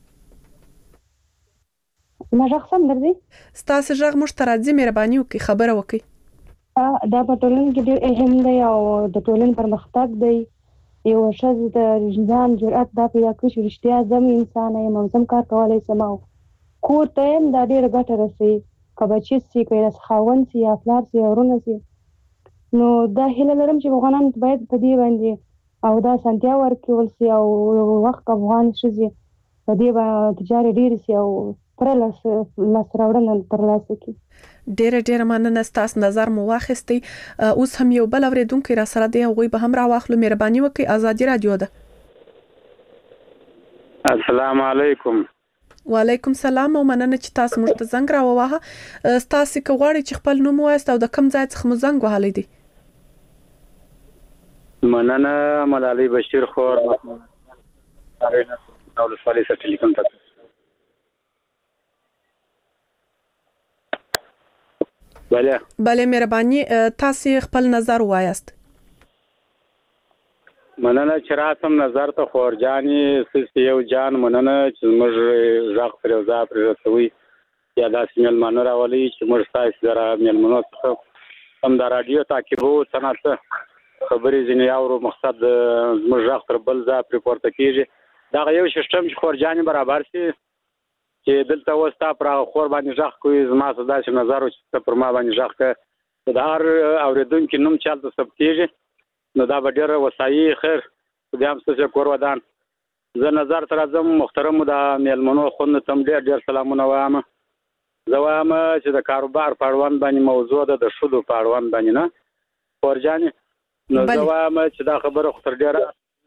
ما شخصا درځي ستاسو ژغ مشترکه مهرباني وکړئ خبره وکړئ دا په ټولنه کې ډېر اهم دی او د ټولنې پرمختګ دی یو شخص د ځان جرأت دا پیدا کړی چې رښتیا زم انسان یم او زم کار کولای شم او کور ته هم دا ډېر ګټه رسي کبچې سي کله خاوند سي یا پلار سي ورونه سي نو دا هله لرم چې افغانان باید په دې باندې او دا سنتیا ورکول سي او وخت افغان شي په دې باندې تجارت ډېر سي او پر لاس راوړل تر لاسه کی ډېر مننه ستاسو نظر مو واخیستي اوس هم یو بل اوریدونکو را سره دی هغه به هم راواخلو مهرباني وکړئ ازادي رادیو ده السلام علیکم وعلیکم السلام او مننه چې تاسو موږ ته زنګ راووهه تاسو کوغړی چې خپل نوم وایست او د کوم ځای څخه مو زنګ وهلی دی مننه ملالۍ بشیر خور او لسوالي سره ټلیفون ته بله مهرباني تاسو خپل نظر وایست مننه چې راسم نظر ته خورجاني سې یو جان مننه چې موږ ځاق پر یو ځای پر رسوي یا داسې مېلمانه راولي چې موږ تاسو سره مېلمنو څخه هم د رادیو تعقیبو څنګه خبرې ځینې اورو مقصد موږ ځاق تر بل ځای پر پورته کیږي دا یو سیستم چې خورجاني برابر شي چې دلته وستا پر خور باندې ځاق کوي زما صدا چې نظر چې پر ما باندې ځاق کوي د هر اوریدونکو نوم چالت ثبتېږي نو دا به ډېر وسایي خیر دې هم څه کور ودان زه نظر تر اعظم محترم د میلمنو خوند تم ډېر سلامونه وایم زه وایم چې د کاروبار په اړوند باندې موضوع ده د شودو په اړوند باندې نه خورجاني نو زه وایم چې دا خبره خو تر ډېره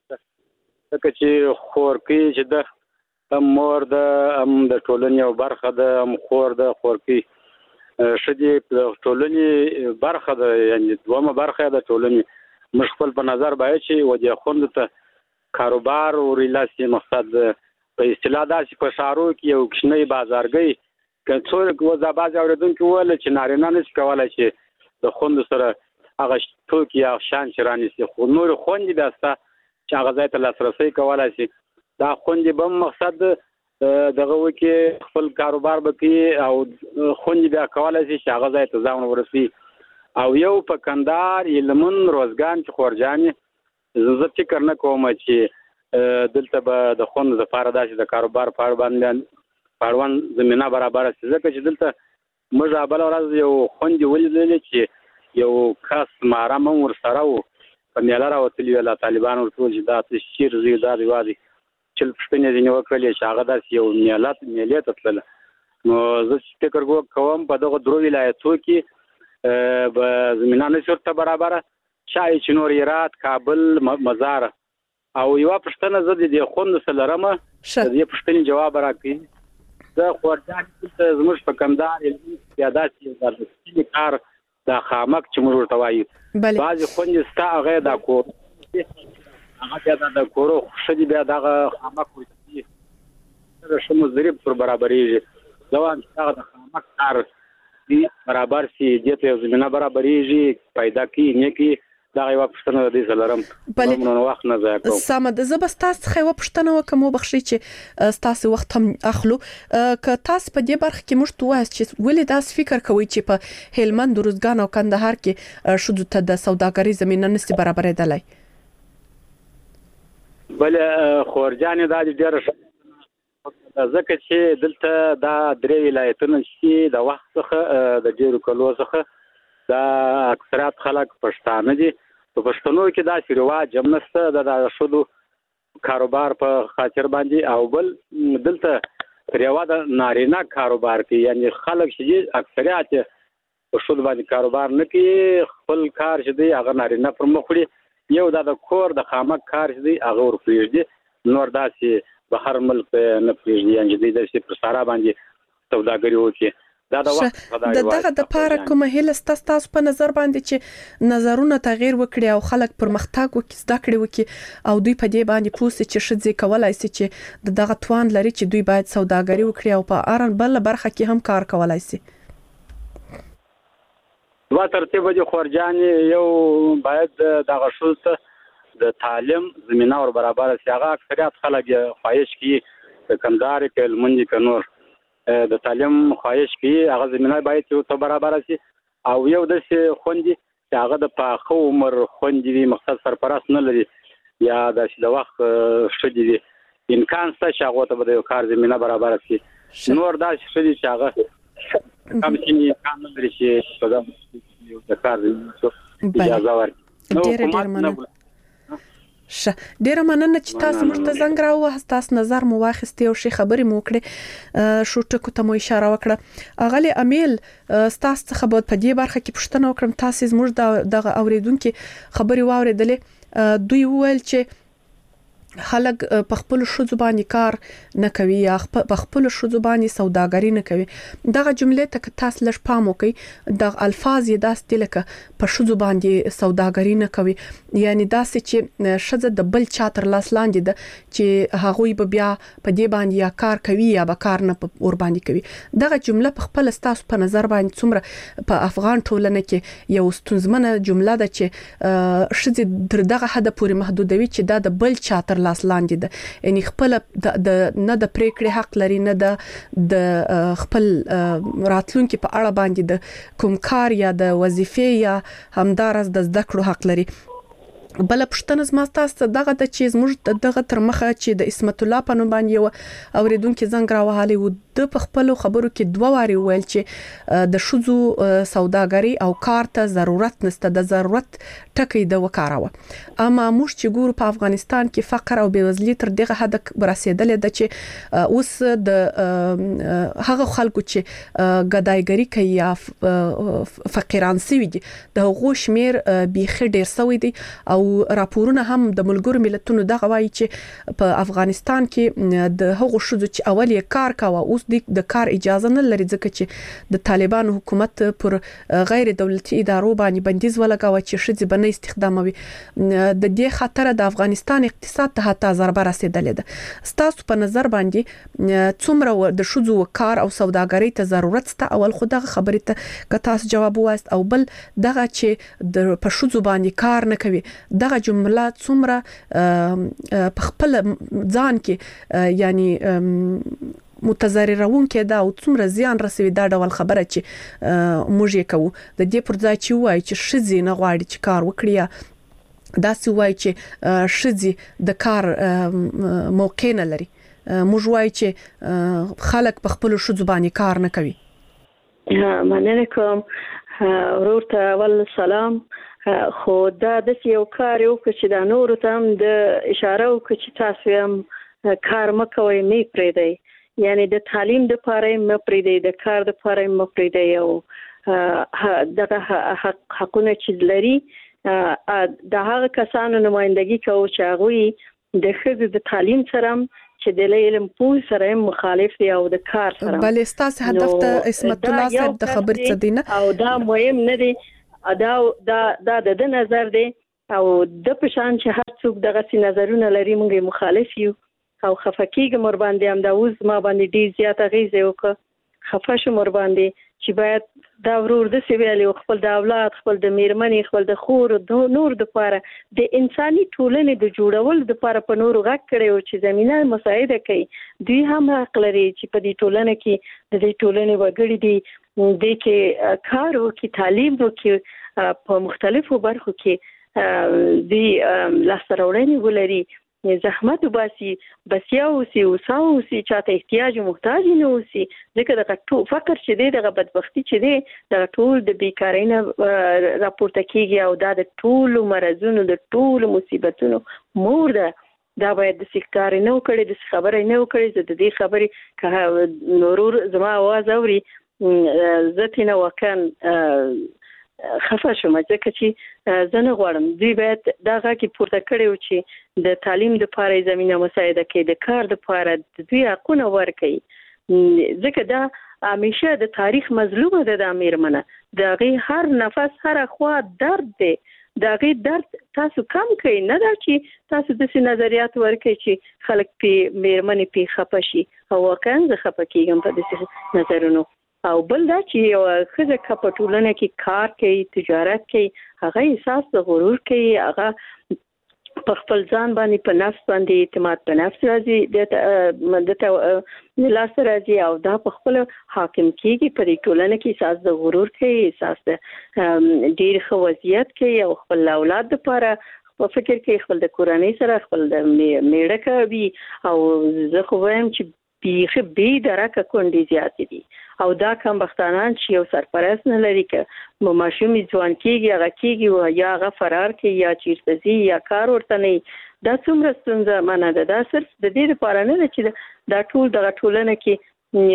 ځکه چې خورکي چې د مور د ټولنې یو برخه ده خور د خورکي شدي ټولنې برخه ده یعنی دومره برخه ده ټولنې مشکل په نظر باید چې ودی خوند ته کاروبار او ریلاسي مقصد په اصطلاح داسې په شارو کې یو کښنی بازارګي که څوک وځباز اوریدونکو ول چې نارینه نشي کولای چې د خوند سره هغه ټوک یا شان چرانی سي خو نور خوند بیا ستا چې هغه ځای ته لاسرسي کولای شي دا خوند به مقصد دغه وکي خپل کاروبار بکی او خوند بیا کولای شي چې هغه ځای ته ځان ورسي او یو په کندار یلمن روزګان چې خورجاني زه فکر نه کوم چې دلته به د خوند لپاره داسې د کاروبار په اړوند زمينه برابر شي ځکه چې دلته موږ بل ورځ یو خوند ولیدل چې یو خاص مارام ور سره و په میاله راوتلی ولا طالبان ورته چې دا څه شیر زی دا دیوادي چې پښتنې دې نو کړلې چې هغه داسې یو میلې ته تلل نو زه فکر کوم په دغه درو ولایتو کې به زمينانه شرطه برابر شای چنور یرات کابل مزار او یو پښتنه زده دي خوند سلرمه دې پښتني جواب راکړي زه خورجان ته زموږ په کندار یاداسي د کار د خامک چې موږ ورته وایي بعض خوند ستا هغه د کور هغه د کورو شدي بیا دغه خامک وي سره شمو ضریب پر برابرېږي ځوان هغه د خامک کار دی برابر سي دې ته زمينه برابرېږي پیدا کی نه کی دا یو پښتنه د دې لرم نو وخت نه ځای کوم سمد زبستاس خو پښتنه وکمو بخشي چې تاسو وخت هم اخلو ک تاسو په دې برخه کې مشت وایي چې ولې داس فکر کوي چې په هلمند روزګان او کندهار کې شذو ته د سوداګرۍ زمينه نسي برابرېدلای بل خورجان د ډېر ځکه چې دلته دا درې ولایتونه چې د وخت څخه د ډېرو کلو څخه دا اکثریت خلک پښتانه دي په پښتنو کې دا رواج هم نشته د شذو کاروبار په خاطر باندې او بل دلته ریوا د نارینه کاروبار کې یعنی خلک چې اکثریت په شذو باندې کاروبار نه کوي خپل کار چې دی هغه نارینه پر مخ وړي یو د کور د خامک کار چې دی هغه ورپریږدي نور داسې بهر ملک نه پریږدي یعنی د دې پر سارا باندې سوداګري وکړي دا د وخت دغه د پاره کومه هله تاسو په نظر باندې چې نظرونه تغییر وکړي او خلک پرمختګ وکړي زده کړي وکړي او دوی په دې باندې پوښتنه چې شذې کولای شي چې دغه توان لري چې دوی باید سوداګري وکړي او په اړه بل برخه کې هم کار کولای شي وا ترتیب د خورجان یو باید دغه شوزته د تعلیم زمينه ور برابر شي هغه اکثریت خلک خواهش کوي د کندهار کې لمنځ کې نور د تعلیم خواهش کوي هغه زمينه باید یو ته برابر شي او یو د خوندې چې هغه د پاخه عمر خوندې مقصد سرپرست نه لري یا د وخت شدي امکان شته چې هغه ته د کار زمينه برابر شي نور دا شدي چې هغه کم شي کار نه لري چې په دغه د کار اجازه ورکړي ډېر مننه ډیره مننه چې تاسو موږ ته زنګ راوه تاسو نظر مو واخیستي او شي خبرې مو کړې شو ټکو ته مو اشاره وکړه اغلی امیل تاسو څخه په دې برخه کې پوښتنه وکړم تاسو موږ د اوریدونکو خبرې واوریدلې دوی وویل چې خلک په خپل شذو باندې کار نه کوي یا په خپل شذو باندې سوداګري نه کوي دغه جمله ته تاسو لږ پام وکړئ د الفاظ یې داسې لکه په شذو باندې سوداګري نه کوي یعنی داسې چې شذ د بل چاتر لاس لاندې ده چې هغه به بیا په دې باندې یا کار کوي یا به کار نه ور باندې کوي دغه جمله په خپل تاسو په نظر باندې څومره په افغان ټولنه کې یو ستونزمنه جمله ده چې شذ دغه حد پورې محدودوي چې دا د بل چاتر لاس لاندې ده یعنی خپل د نه د پریکړې حق لري نه د خپل راتلونکو په اړه باندې د کوم کار یا د وظیفې یا همدارس د زده کړو حق لري بل پښتنه زما تاسو دغه د چیز موږ دغه تر مخه چې د اسمت الله په نوم باندې اوریدونکو زنګ راوهالي و د خپل خبرو کې دوه واری ویل چې د شذو سوداګري او کار ته ضرورت نشته د ضرورت ټکی د وکاروه اما موږ چې ګورو په افغانستان کې فقر او بېوزلي تر دغه حد رسیدلې ده چې اوس د هغه خلکو چې ګدایګری کوي یا فقیران سوي دي د هغو شمیر بيخي ډیر سوي دي او راپورونه هم د ملګرو ملتونو دغه وایي چې په افغانستان کې د هغو شذو چې اول یې کار کاوه اوس د کار اجازه نه لري ځکه چې د طالبانو حکومت پر غیر دولتي ادارو باندې بندیز ولګاوه چې شذې بنه استخداموي د دې خطر د افغانستان اقتصاد ته حتی ضربه رسیدلې ده تاسو په نظر باندې څومره د شذو کار او سوداګرۍ ته ضرورت شته اول خو دغه خبرې ته که تاسو جواب وایست او بل دغه چې د په شذو باندې کار نه کوي دغه جمله څومره په خپل ځان کې یعنی متضررون کې دا او څومره زیان رسوي دا ډول خبره چې موږ یې کوو د دې پر ځای چې وایي چې شذې نه غواړي چې کار وکړي دا سی وایي چې شذې د کار موقع نه لري موږ وایي چې خلک په خپل شذو باندې کار نه کوي مننه کوم ورور ته ول سلام خو دا د یو کار یو چې دا نور ته هم د اشاره وکړي چې تاسو هم کار مکوئ نه پریدئ یعنی د تعلیم د پاره مپریدي د کار د پاره مپریدي او دغه حقونه چې لري د هغه کسانو نمائندګي کوي چې هغه د خځو د تعلیم سره چې د علم پوه سره مخالف دی او د کار سره بل استاسو هدف ته اسمت الله صاحب د خبر څه دینه او دا مهم نه دی دا د نظر دی او د پشان چې هر څوک دغه سي نظرونه لري موږ مخالف یو او خفقیګ مر باندې هم دا اوس ما باندې ډیر زیات غیزه وکړه خفه شوم ور باندې چې باید دا ورور د سیویل خپل د اولاد خپل د میرمنې خپل د خور نور د لپاره د انساني ټولنې د جوړول د لپاره په نور غږ کړي او چې زمينه مساعده کوي دوی هم حق لري چې په دې ټولنه کې د دې ټولنې وګړي دي د کې کار او کې تعلیم وکړي په مختلفو برخو کې د لاسته ولري زحمت وباسي بس یو سی او ساوسی چاته احتیاج او محتاج نه اوسي ځکه د فقر چې دی د بدبختی چې دی د ټول د بیکارۍ نه راپورته کیږي او د ټول مرزونو د ټول مصیبتونو مور ده دا باید د سکار نه وکړي د خبرې نه وکړي د دې خبرې نورور زما आवाज اوري زته نه وکن خفه شوم ځکه چې زه نه غواړم دوی باید دا غاکي پورته کړي او چې د تعلیم د لپاره زمينه مساعده کوي د کار د لپاره د دوی حقونه ورکړي ځکه دا همیشه د تاریخ مظلومه ده د میرمنه د غي هر نفس هر خوا درد دی د غي درد تاسو کم کوي نه دا چې تاسو د سي نظریات ورکړي چې خلک په میرمنې په خپشي او واقعا زه خپه کیږم په دې نظرونو او بل دا چې یو خزه کپټولنه کې کار کوي تجارت کوي هغه احساس د غرور کوي هغه په خپل ځان باندې په نفس باندې اعتماد په نفس راځي د لاس راځي او دا په خپل حاکم کېږي په ټولنه کې احساس د غرور کوي احساس د ډیر خوځیت کوي او خپل اولاد لپاره په فکر کې خپل د کورنۍ سره خپل د میړه کوي او زه خو وایم چې بیخي به درکه کونډې زیات دي او دا کم بختانان چې یو سرپرست نه لري که ماشوم ځوان کېږي هغه کېږي او یا هغه فرار کوي یا چیرته ځي یا کار ورته نه دا څومره ستونزه مانه ده دا صرف د دې لپاره نه چې دا ټول د ټولنه کې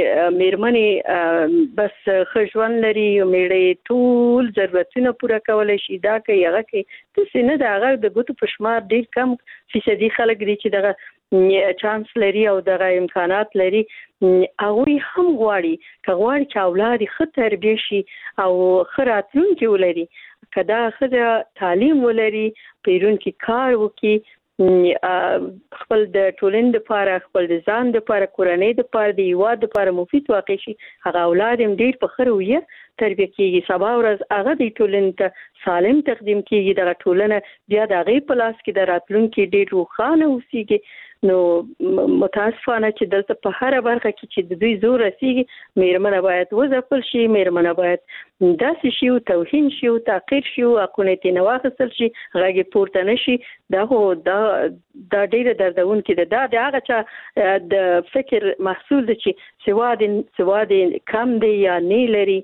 میرمنې بس خجوان لري میړې ټول ضرورتونه پوره کولای شي دا کوي هغه کوي څه نه دا هغه د ګوتو په شمار ډیر کم فیصدي خلک دي چې دغه چانس لري او دغه امکانات لري هغه هم غواړي چې اولاد ښه تربیه شي او ښه راتلونکي ولري کدا ښه تعلیم ولري پیرون کې کار وکړي خپل د ټولنې لپاره خپل د ځان لپاره کورنۍ لپاره د یواد لپاره مفید واقع شي هغه اولاد هم ډیر په خرویه تربیه کیږي سبا ورځ هغه د ټولنې ته سالم تقدیم کیږي د ټولنه بیا د غي پلاس کې د راتلونکي ډیر روښانه اوسيږي نو متاسفانه چې دلته په هر برخه کې چې د دوی زور رسیږي میرمنه باید وځپل شي میرمنه باید داسې شي او توهین شي او تحقیر شي او حقونه تې نه واخیستل شي غږی پورته نشي دا ډیره دردونکې ده دا د هغه چا د فکر محصول ده چې سواد کم دی یا نه لري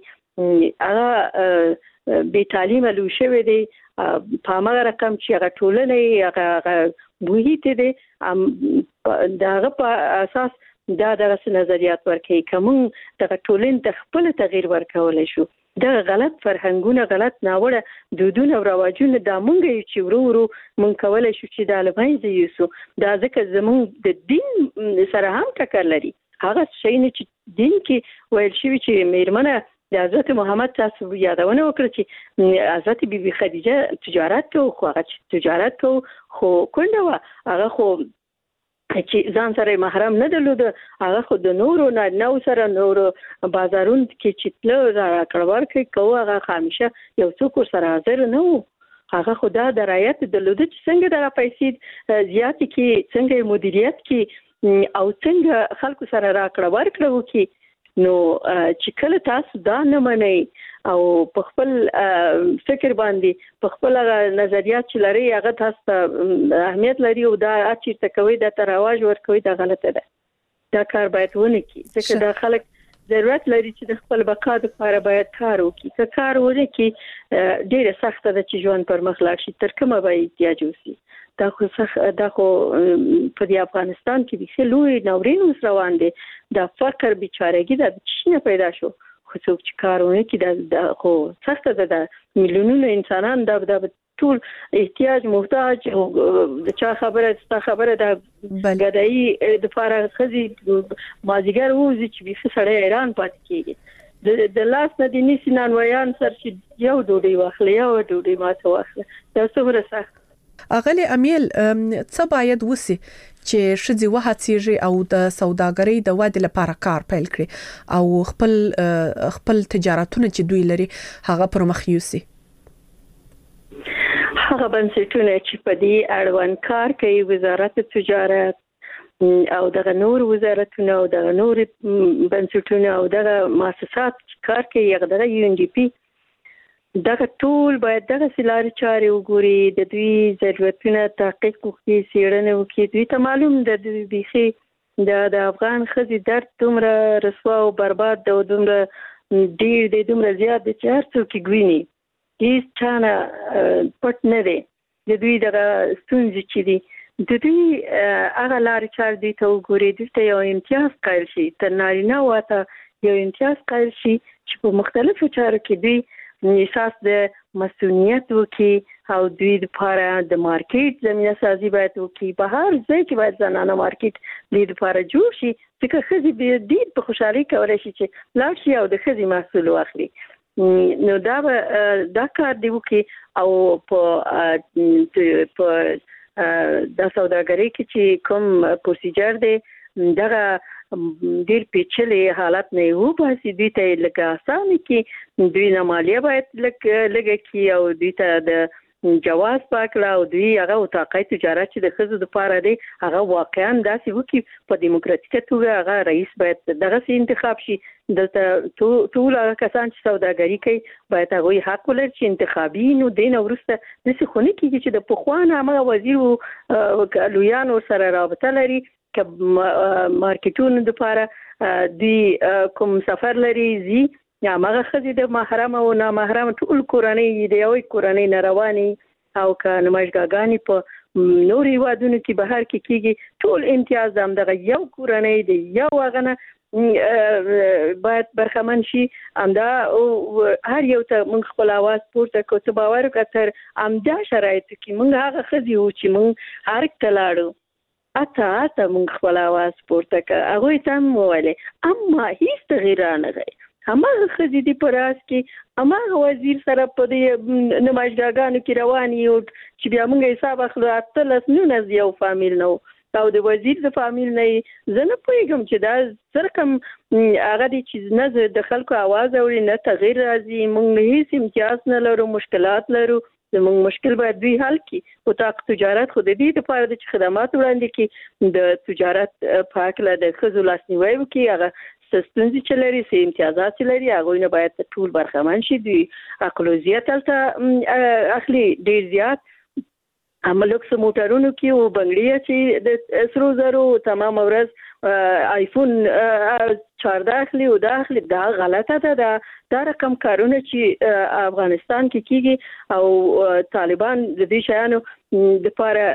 هغه بې تعلیمه لوی شوی دی په هغه رقم چې هغه ټولنه هغه بوهیت دی دغه په اساس دا دغه نظریات ورکوي کوم دغه ټولنه د خپل تغییر ورکولای شو دا غلط فرهنګونه غلط ناوړه دودونه او رواجونه د مونږ چې ورو مونږ کولای شو چې د لبنځ یوسو دا ځکه زمونږ د دین سره هم ټکر لري هغه شی نه چې دین کې ویل شوی چې میرمنه د حضرت محمد تاسو یادونه وکړه چې حضرت بیبي خدیجه تجارت کوي خو هغه تجارت کوي خو کونډه هغه خو چې ځان سره محرم نه درلود هغه خو د نورو نه نو سره نورو بازارونو کې چې تل راکړور کوي هغه همیشه یو څوک سره حاضر نه وو هغه خدا د رعایت درلود چې څنګه د پیسې زیات کې څنګه مدیریت کې او څنګه خلکو سره راکړور کړو کې نو چې کله تاسو دا نه منئ او په خپل فکر باندې په خپل نظریات چې لري هغه تاسو اهمیت لري او دا چې تکوي د ترواج ورکوي دا غلطه ده دا کار باید ونه کی ځکه دا خلک ضرورت لري چې د خپل بقا لپاره باید کار وکړي که کار ونه کی ډیره سخته ده چې ژوند پر مخ لاړ شي تر کومه به احتیاج وسی دا خو په افغانستان کې به لوی ناورین اوس روان دي د فقر بیچارهګي د چینه پیدا شو خو څوک چې کارونه کې د خو سخته ده د میلیونونو انسانان د ټول احتیاج محتاج د چا خبره د غدایي د لپاره خزي مازیګر وځي چې به سړی ایران پات کیږي د لاس نه د نسنان ویان سر چې یو ډوډۍ واخلې یو ډوډۍ ماته واخلې دا څومره سخت اغلی امیل څه باید وسی چې شذي وهڅیږي او د سوداګرۍ د ودې لپاره کار پیل کړي او خپل تجارتونه چې دوی لري هغه پر مخ یوسي. هغه بنسټونه چې په دې اړوند کار کوي وزارت تجارت او دغه نور وزارتونه او دغه نور بنسټونه او دغه مؤسسات کار کوي دغه UNDP دغه ټول باید دغه سلاري چاري وګوري د دوی ضرورتونه تحقیق وکړي سیړنه وکړي دوی ته معلوم ده د بيخي د افغان خزي درد دومره رسوا او برباد ده دومره ډیر د دومره زیات د چارڅو کې ګویني هیڅ چانه پټ نه دی د دوی دغه ستونزې چې دي د دوی هغه لارې چارې دوی ته وګوري دوی ته یو امتیاز قایل شي تر نارینه واته یو امتیاز قایل شي چې په مختلفو چارو کې دوی احساس د مسؤلیت وکړي او دوی لپاره د مارکیټ زمينه سازي باید وکړي په هر ځای کې باید زنانه مارکیټ دوی لپاره جوړ شي چې خزي به ډیر په خوشحالي کولای شي چې لاړ شي او د خزي محصول واخلي نو دا کار دی وکړي او په د سوداګرۍ کې چې کوم پروسیجر دی دغه ډیر پیچلې حالت نه وو باسي دوی ته لکه اسانه کې دوی نه مالیه باید لګه کی او دوی ته د جواز پاکلا او دوی هغه وتاقای تجارت چې د خزو د پاره دی هغه واقعا داسې وکي په دیموکراتیکه توګه هغه رئیس باید دغه سي انتخاب شي دلته ټول کسان چې سوداګري کوي باید هغه حق ولري چې انتخابي نو دین ورسته نسی خونی کیږي چې د پخوان هغه وزیر لویان سره رابطه لري ک مارکیټونو د پاره دی کوم سفر لري زی یا مغه خزي د محرم او نامحرم ټول کورنۍ دی یو کورنۍ نارواني او ک نمایشګاګانی په نوري وادونو کې بهر کې کیږي ټول امتیاز هم دغه یو کورنۍ دی یو غنه باید برخمن شي امدا هر یو ته موږ خپل आवाज پورته کوو ته باور کتر امدا شرایط کې موږ هغه خزي و چې موږ هر کلاړو اته موږ خپل आवाज پورته کوو هغه ته وویل اما هیڅ تغییر نه غي همغه خزي دی پراس کې همغه وزیر سره په دې نمایشګاګانو کې رواني او چې بیا موږ حساب اخلو اتلس نو یو فامیل نو او د وزیر د فامیل نه زنه پوهیږم چې دا سره کوم هغه دي چې نه د خلکو आवाज اوري نه تغییر راځي موږ هیڅ امتیاز نه لرو مشکلات لرو زموږ مشکل باید دوی حل کړي او تاک تجارت خو د دې لپاره د خدمات وړاندې کړي د تجارت پاکله د خزو لاسنیوي وکړي هغه ستونزې چې لري سي امتیازات لري هغه نه باید ټول برخمن شي دوی اقلوزیت تلته اخلي ډیر زیات عملوک سو موټرونو کې او بنگړی چې د سرو زرو تمام ورځ آیفون 14 اخلي او داخلي دا غلطه ده دا رقم کارونه چې افغانستان کې کیږي او طالبان د دې شیانو د لپاره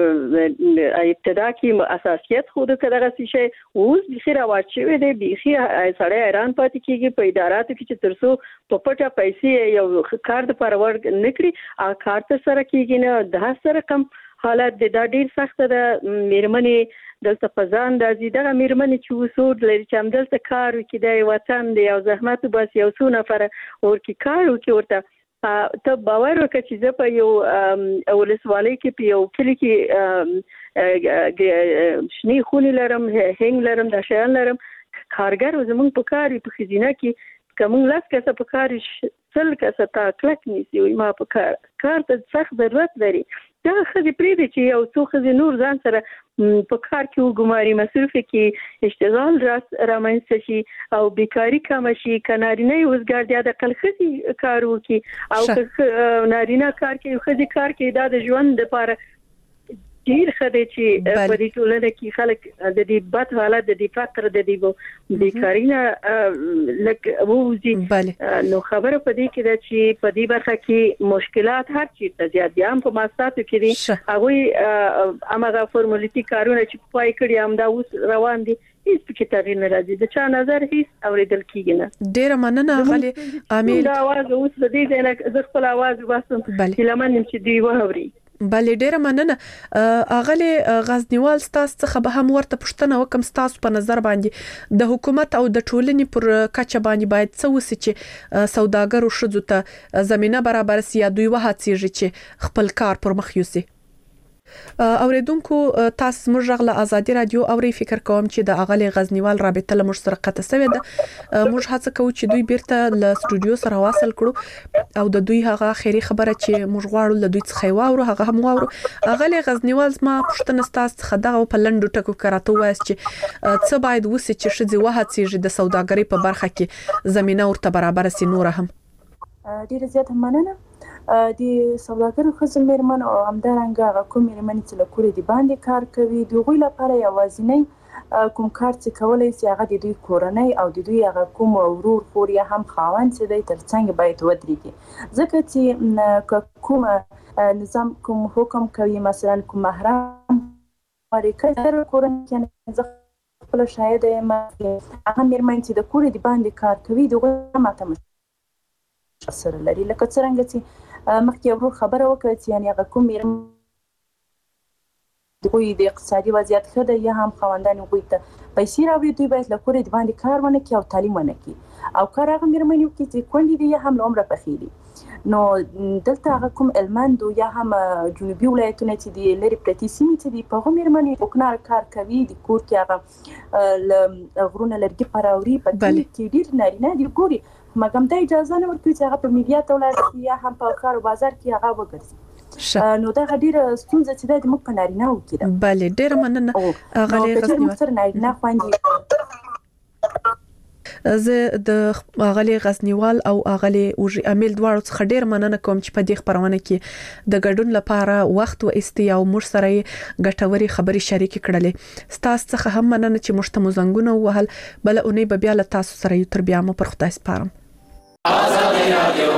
ابتدا کې اساسیت خود کړه شي اوس بخیر واچوي د بيخي سړی ایران پاتې کیږي په اداراتو کې چې ترسو په پټه پیسې یو کار د پرور نکړي ا کار ته سره کیږي نه د سره کم حالت د ډیر سخت ده میرمنې دلته فزان د دغه میرمنې چې وسود لري چې هم دلته کار وکړي د وطن دی او زحمت بس یو څو نفر ورکی کار وکړي ورته ته باور وکړه چې زه په یو ولسوالۍ کې په یو کلی کې شنی خونی لرم هنګ لرم د شیان لرم کارګر زمونږ په کاري په خزینه کې کوم لاس کسه په کاري سل کسه تا کلک نیسی وي ما په کار ته سخت ضرورت لري دا خزي پریدي چې یو څو خزي نور ځان سره په کار کې وګماري مصرف کې اشتغال رامنځته شي او بیکاری کم شي کنارینه وزګار د خلخزي کار وکي او نارینه کار کې خزي کار کې د ژوند لپاره ډیر خدای چې په دې ټولنه کې خلک د دې بد حالت د دې فقر د دې بیکارینا لکه ووزي نو خبره په دې کې ده چې په دې برخه کې مشکلات هر چی ته زیات دي هم په ماستاتو کې دي هغه امغه فورمالیټي کارونه چې پای کړی هم دا اوس روان دي هیڅ کې تغییر نه راځي د چا نظر هیڅ اوریدل کیږي نه ډیر مننه غلي امیر دا आवाज اوس د دې نه د خپل आवाज واسم چې لمن چې دی وهوري بلې ډیره مننه اغله غزنیوال ستاسو څخه به هم ورته پښتنه وکم ستاسو په نظر باندې د حکومت او د ټولنې پر کچه باندې باید څه وسی چې سوداګرو شذو ته زمينه برابر سي دوی وهڅیږي چې خپل کار پر مخ یوسي اوریدونکو تاسو موږ غل ازادي رادیو اوري فکر کوم چې د اغلی غزنیوال رابطه له مشترکه سوي ده موږ هڅه کوو چې دوی بیرته ل سټوډیو سره واصل کړو او د دوی هغه خیری خبره چې موږ غواړو له دوی څخه واورو هغه هم واورو اغلی غزنیوال زما پښتنه تاسو خدغه په لندو ټکو کراته وایي چې څه باید وسی چې شذ وهڅیږي د سوداګرۍ په برخه کې زمينه ورته برابر سي نور هم ډیره زیاته مننه د سوداګرو خزم میرمن او همدارنګه کوم میرمن چې له کورې دی باندې کار کوي د غوی لپاره یوازینی کوم کار چې کولای شي هغه د دوی کورنۍ او د دوی هغه کوم ورور خور یا هم خاوند چې د ترڅنګ باید ودرېږي ځکه چې کوم نظام کوم حکم کوي مثلا کوم محرم اړیکه کورنۍ کې خپل شاید هغه میرمن چې د کورې دی باندې کار کوي دغه ماته سره لري لکه څنګه چې مخکې ورو خبره وکړه چې یعنی هغه کوم میرمن دوی د اقتصادي وضعیت ښه ده یا هم خواندان غوي ته پیسې راوړي دوی باید له کورې باندې کار ونه کړي او تعلیم ونه کړي او کار هغه میرمن یو کې چې کونډې دي یا هم عمره پخېدي نو دلته هغه کوم الماند یا هم جنوبي ولایتونه چې دی لري پرتی سیمې چې دی په هغه میرمن وکړار کار کوي د کور کې هغه غرونه لرګي پراوري په دې کې ډیر نارینه دی ګوري مګم د اجازه نه ورکوي چې هغه په میډیا ته ولاړ یا هم په کار بازار کې هغه وګرځي نو دا ډیره ستونزه چې د موږ په نارینه وکړه بله ډیره مننه غلي غزنیوال سره نارینه خوندي زه د اغلی غزنیوال او اغلی اوجی امیل دواړو څخه ډیر مننه کوم چې په دې خبرونه کې د ګډون لپاره وخت و استیا او موږ سره ګټوري خبري شریک کړلې ستاسو څخه هم مننه چې مشتمو زنګونه وهل بل اونۍ به بیا له تاسو سره یو تر بیا مو پر خدای سپارم آزادي رادیو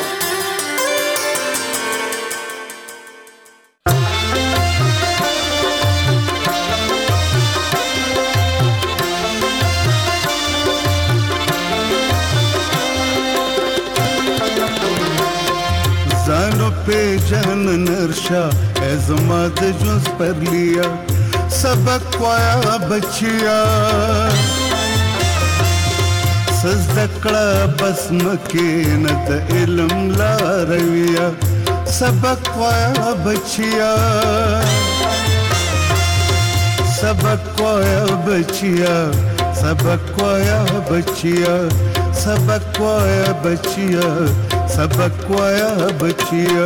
زانو पे जन नरशा एज़माद जुज़ पर लिया सबक वाया बचिया सज़दकड़ा बस्म के नद इल्म ला रविया सबक वाया बचिया सबक वाया बचिया सबक वाया बचिया सबक वाया बचिया सबक वाया बचिया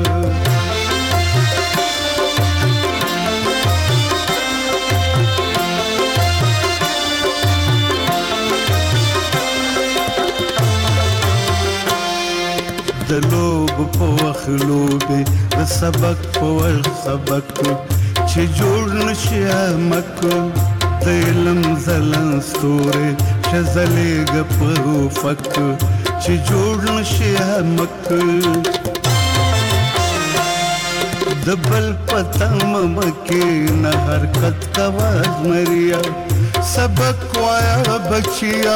दलोब पो अखलोबे सबक पो सबक च जोड़ नशिया मक दिलम जलन स्तोरे शजले गपो फक च जोड़ नशिया मक दबल पतम मके न हरकत कवाज मरिया सबक वाया बचिया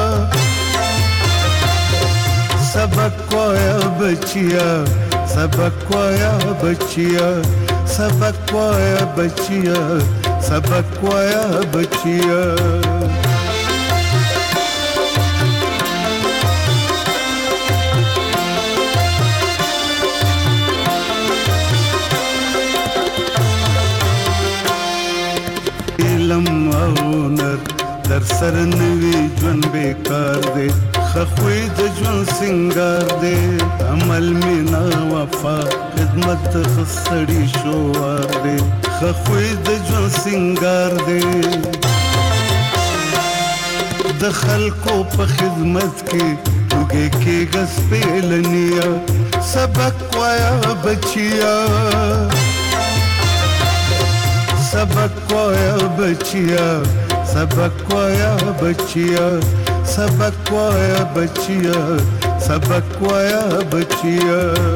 सबक वाया बचिया सबक वाया बचिया सबक वाया बचिया सबक वाया बचिया در سر نوی جون بیکار دے خخوی د جون سنگار دے عمل مینا وفا خدمت خسڑی شوار دے خخوی د جون سنگار دے د خلقو په خدمت کې توګه کې غس پیلنیا سبق وایا بچیا सबक वाया बचिया सबक वाया बचिया सबक वाया बचिया सबक वाया बचिया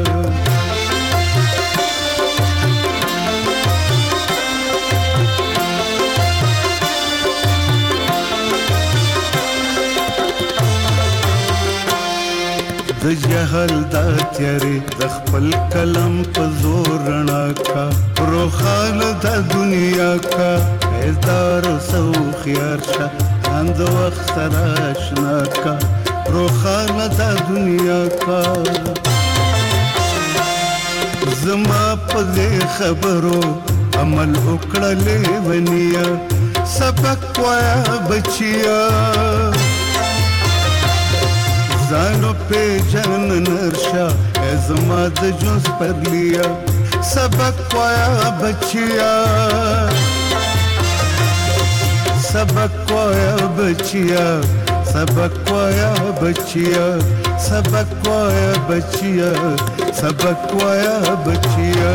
د جهل دا تیارې د خپل کلم په زور رڼا کا روخان د دنیا کا هزار سو خيار شه اند وخت سره آشنا کا روخان د دنیا کا زما په خبرو عمل وکړه لیونیا سبق وایا بچیا زانو په جن نرشا زما د جوز پرلیا سبق وایا بچیا سبق وایا بچیا سبق وایا بچیا سبق وایا بچیا سبق وایا بچیا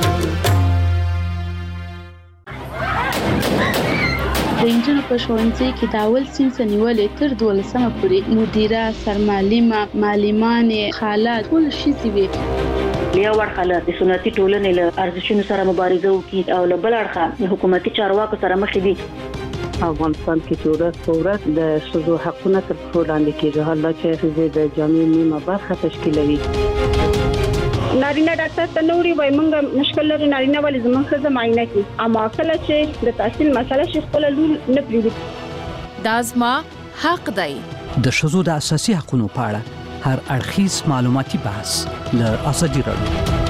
د انجن په ښوونځي کې د اول صنف نیولې تر 12مه پورې مدیره سرمعلمه معلمانې خاله ټول شي وي یو ورخه د سنتي ټولنې له ارزښتونو سره مبارزه وکړي او له بل اړخه حکومتي چارواکو سره مخ دي افغانستان کې ورځ په ورځ د ښځو حقونه تر پښو لاندې کېږي حالا چې ښځې د جامعې نیمه برخه تشکیلوي نارینه ډاکټر ته نوري وای مونږ مشکل لري نارینه ولې زموږ ښځه معاینه کوي اما کله چې د تحصیل مسله شي خپل لور نه پریږدي دا زما حق دی د ښځو د اساسي حقوقو په اړه هر اړخیز معلوماتي بحث له ازادي راډیو